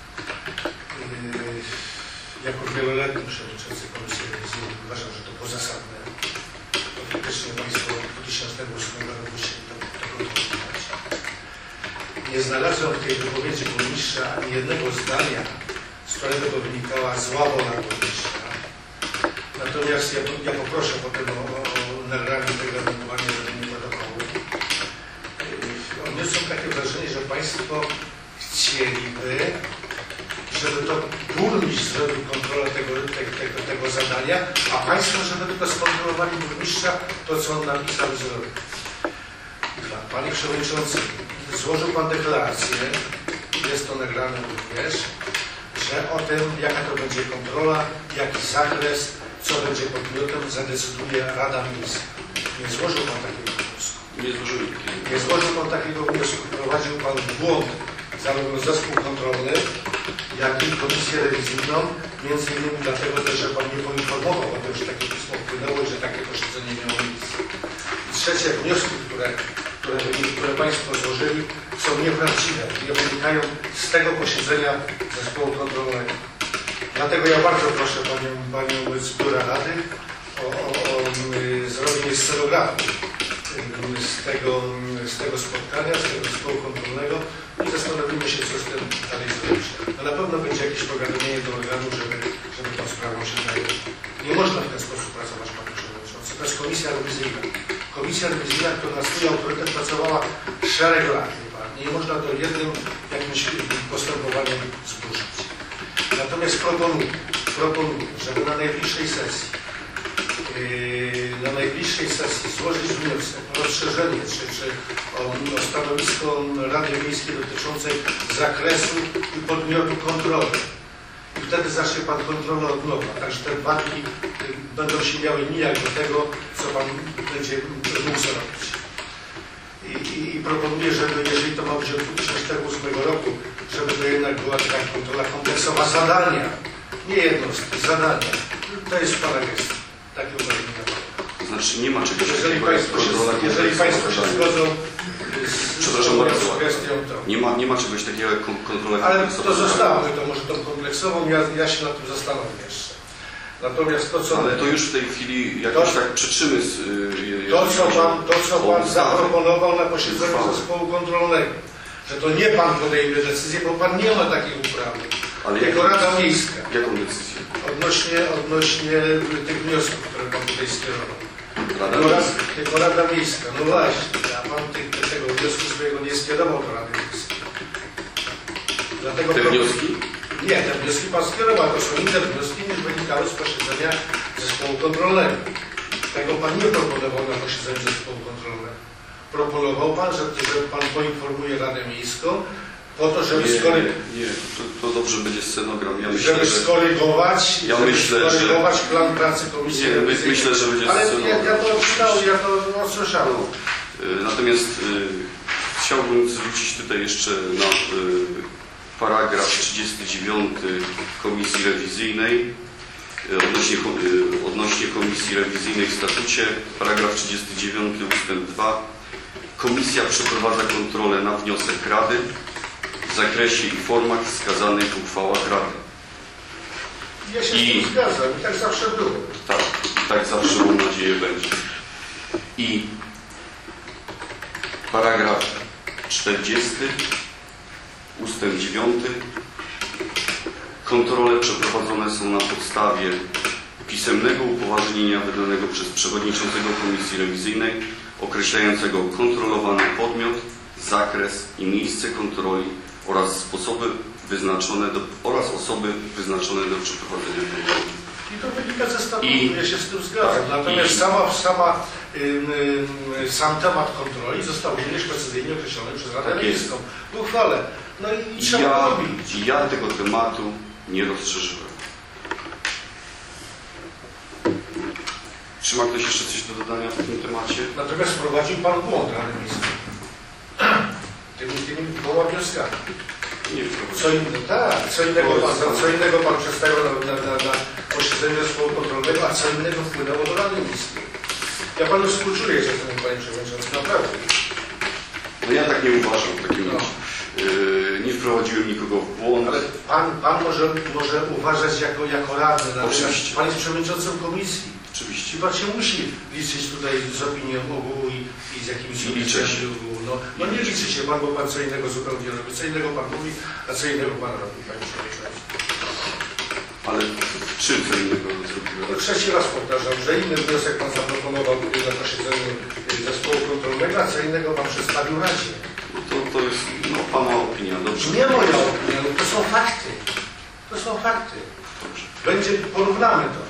Jako wieloletni przewodniczący Komisji Rewizyjnej uważam, że to było zasadne. Bo faktycznie Państwo od 2008 roku chcieli to kontrolować. Nie znalazłem w tej wypowiedzi burmistrza ani jednego zdania, z którego by wynikała zła wola burmistrza. Natomiast ja poproszę potem o nagranie tego ewentualnie zrobienie protokołu. Odniosłem takie wrażenie, że Państwo chcieliby, żeby to burmistrz zrobił kontrolę tego zadania, a Państwo, żeby tylko skontrolowali burmistrza to, co on napisał i zrobił. Panie Przewodniczący, złożył Pan deklarację, jest to nagrane również, że o tym, jaka to będzie kontrola, jaki zakres, co będzie podmiotem, zadecyduje Rada Miejska. Nie złożył Pan takiego wniosku. Nie złożył Pan takiego wniosku. Prowadził Pan w błąd zarówno zespół kontrolny, jak i komisję rewizyjną, między innymi dlatego też, że Pan nie poinformował o tym, że takie pismo wpłynęło i że takie posiedzenie miało miejsce. I trzecie, wnioski, które Państwo złożyli, są nieprawdziwe, nie wynikają z tego posiedzenia zespołu kontrolnego. Dlatego ja bardzo proszę Panią z Biura Rady o zrobienie scenografu z tego spotkania, z tego zespołu kontrolnego i zastanowimy się, co z tym dalej zrobić. No na pewno będzie jakieś powiadomienie do organu, żeby tą sprawą się zająć. Nie można w ten sposób pracować, Panie Przewodniczący. To jest komisja rewizyjna. Komisja rewizyjna, która na swój autorytet pracowała szereg lat. Nie można to jednym jakimś postępowaniem zburzyć. Natomiast proponuję, żeby na najbliższej sesji złożyć wniosek o rozszerzenie czy o stanowisko Rady Miejskiej dotyczącej zakresu i podmiotu kontroli. I wtedy zacznie Pan kontrolę od nowa. Także te 2 dni będą się miały nijak do tego, co Pan będzie mógł zrobić. I proponuję, żeby, jeżeli to ma być od 2008 roku, żeby to jednak była taka kontrola kompleksowa zadania, nie jednostki, zadania. To jest Pana gest. Takie uważanie. To znaczy nie ma czegoś takiego. Jeżeli Państwo się zgodzą Przepraszam z moją bardzo, sugestią, to... nie ma czegoś takiego jak kontrola Ale kompleksowa. to zostawmy, to może tą kompleksową, ja się nad tym zastanowię jeszcze. Natomiast to, co... Ale to już w tej chwili jakoś tak przyczyny... To, co Pan zaproponował na posiedzeniu zespołu kontrolnego, że to nie Pan podejmie decyzję, bo Pan nie ma takiej uprawy. Ale jako Rada Miejska. Jaką decyzję? Odnośnie tych wniosków, które Pan tutaj skierował. Rada Rada Miejska. No właśnie, a Pan tego wniosku swojego nie skierował do Rady Miejskiej. Dlatego te wnioski? Nie, te wnioski Pan skierował. To są inne wnioski niż wynikały z posiedzenia zespołu kontrolnego. Tego Pan nie proponował na posiedzeniu zespołu kontrolnego. Proponował Pan, że Pan poinformuje Radę Miejską po to, żeby to dobrze będzie scenogram. Ja myślę, żeby skorygować, plan pracy Komisji Rewizyjnej. Myślę, że będzie scenogram. Ja to odsłyszałem. Natomiast chciałbym zwrócić tutaj jeszcze na paragraf 39 Komisji Rewizyjnej. Odnośnie Komisji Rewizyjnej w statucie, paragraf 39 ustęp 2. Komisja przeprowadza kontrolę na wniosek Rady w zakresie i formach wskazanych w uchwałach Rady. Ja się z tym zgadzam i tak zawsze było. Tak zawsze, mam nadzieję, będzie. I paragraf 40 ustęp 9. Kontrole przeprowadzone są na podstawie pisemnego upoważnienia wydanego przez przewodniczącego Komisji Rewizyjnej określającego kontrolowany podmiot, zakres i miejsce kontroli oraz osoby wyznaczone do przeprowadzenia kontroli. I to wynika ze statutu, ja się z tym zgadzam. Natomiast sam temat kontroli został również precyzyjnie określony przez Radę Miejską w uchwale. No i trzeba to robić. Ja tego tematu nie rozszerzyłem. Czy ma ktoś jeszcze coś do dodania w tym temacie? Natomiast wprowadził Pan błąd Rady Miejskiej. Tymi dwoma wnioskami. Nie wprowadziłem. Co innego Pan przedstawił na posiedzeniu zespołu kontrolnego, a co innego wpłynęło do Rady Miejskiej. Ja Panu współczuję, że ten Panie Przewodniczący, naprawdę. No ja tak nie uważam w takim razie. Nie wprowadziłem nikogo w błąd. Ale Pan może uważać jako radny. Oczywiście. Pan jest Przewodniczącym Komisji. Oczywiście. I Pan się musi liczyć tutaj z opinią ogółu i z jakimiś opiniami ogółu. No nie liczy się Pan, bo Pan co innego zupełnie robi. Co innego Pan mówi, a co innego Pan robi, Panie Przewodniczący. Ale czym co innego zrobiłem? No, trzeci raz powtarzam, że inny wniosek Pan zaproponował na posiedzeniu zespołu kontrolnego, a co innego Pan przedstawił Radzie. To jest Pana opinia. Dobrze. Nie moja opinia, to są fakty. To są fakty. Dobrze. Porównamy to.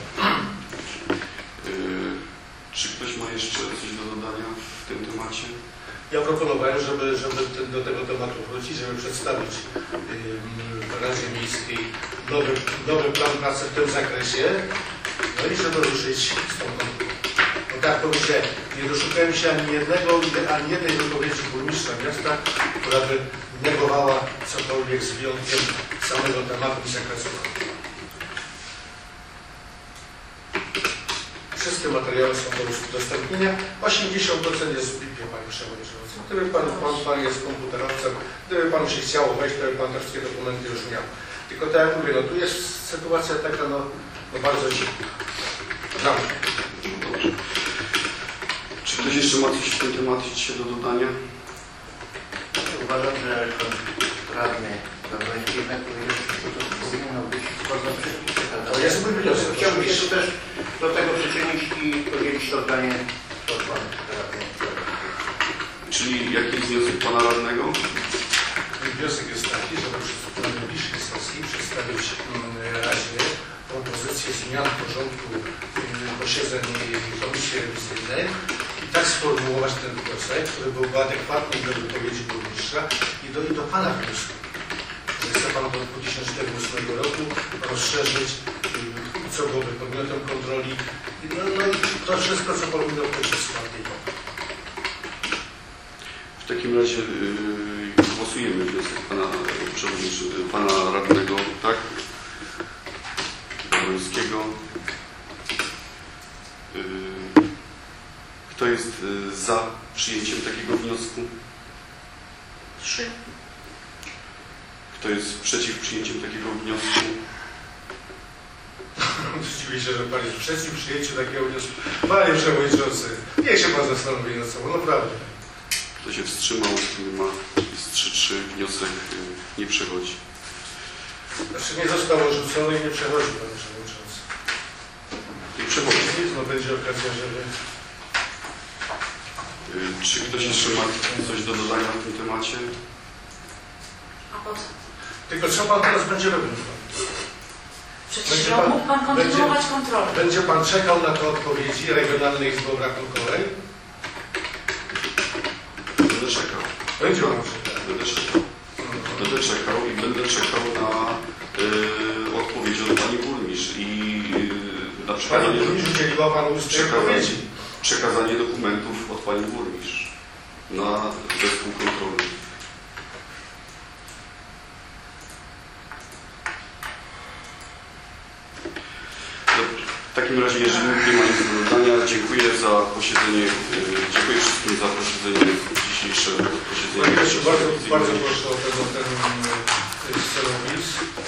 Czy ktoś ma jeszcze coś do dodania w tym temacie? Ja proponowałem, żeby do tego tematu wrócić, żeby przedstawić w Radzie Miejskiej nowy plan pracy w tym zakresie, no i żeby ruszyć z tą kontrolą. Bo tak powiedziałem, nie doszukałem się ani jednej wypowiedzi burmistrza miasta, która by negowała cokolwiek z wyjątkiem samego tematu i zakresu kontroli. Wszystkie materiały są do udostępnienia. 80% jest w BIP-ie, Panie Przewodniczący. Gdyby Pan jest komputerowcem, gdyby Panu się chciało wejść, to by Pan te wszystkie dokumenty już miał. Tylko tak jak mówię, tu jest sytuacja taka, bardzo dziwna. Dobrze. Czy ktoś jeszcze ma coś w tym temacie do dodania? Uważam, że radny Gawroński jednak powinno być zgodne przepisy. To jest mój wniosek. Chciałbym się tu też do tego przyczynić i podzielić to zdanie od Pana radnego. Czyli jaki jest wniosek Pana radnego? Mój wniosek jest taki, żeby na najbliższej sesji przedstawić Radzie propozycję zmian porządku posiedzeń Komisji Rewizyjnej i tak sformułować ten wniosek, który byłby adekwatny do wypowiedzi burmistrza i do Pana wniosku. Że chce Pan do 2008 roku rozszerzyć, co byłoby podmiotem kontroli. No i to wszystko, co powinno być w składzie. W takim razie głosujemy wniosek Pana radnego, tak? Gawrońskiego. Kto jest za przyjęciem takiego wniosku? 3. Kto jest przeciw przyjęciem takiego wniosku? Dziwię się, że Pan jest przeciw przyjęciu takiego wniosku. Panie Przewodniczący, niech się Pan zastanowi nad sobą, naprawdę. Kto się wstrzymał, jest 3-3, wniosek nie przechodzi. Znaczy nie został odrzucony i nie przechodzi, Panie Przewodniczący. Nie przechodzi. No będzie okazja, żeby... Czy ktoś jeszcze ma coś do dodania w tym temacie? A po co? Tylko co Pan teraz będzie robił? Przecież mógł Pan kontynuować kontrolę. Będzie Pan czekał na te odpowiedzi Regionalnej Izby Obrachunkowej? Będę czekał. Będzie Pan czekał. Będę czekał i będę czekał na odpowiedź od Pani Burmistrz i na Pani Burmistrz udzieliła Panu ustnej odpowiedzi. Przekazanie dokumentów od Pani Burmistrz na zespół kontrolny. W takim razie, jeżeli nikt nie ma nic do dodania, dziękuję za posiedzenie, dziękuję wszystkim za posiedzenie dzisiejsze posiedzenie. Bardzo proszę o ten scenopis.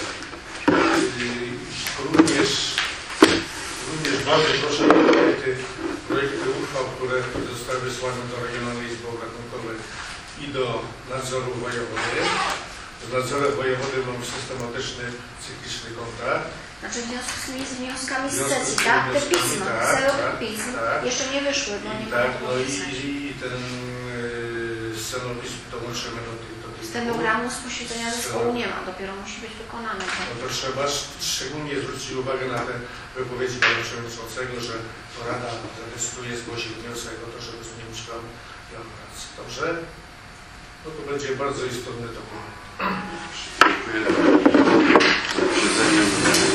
Również bardzo proszę o projekty uchwał, które zostały wysłane do Regionalnej Izby Obrachunkowej i do nadzoru wojewody. Z nadzorem wojewody mamy systematyczny, cykliczny kontakt. Znaczy w związku z tymi wnioskami z W związku z sesji, tymi tak? Te wnioskami, pisma, tak, celowe tak, pism tak. jeszcze nie wyszły, bo nie Tak, było no podpisać. i ten scenopis dołączymy do tej Stenogramu z posiedzenia zespołu nie ma, dopiero musi być wykonane. Tak? No to trzeba szczególnie zwrócić uwagę na te wypowiedzi pana przewodniczącego, że to Rada zadecyduje, zgłosi wniosek o to, żeby zmienić plan pracy. Dobrze? No to będzie bardzo istotny dokument. Dziękuję. Posiedzenie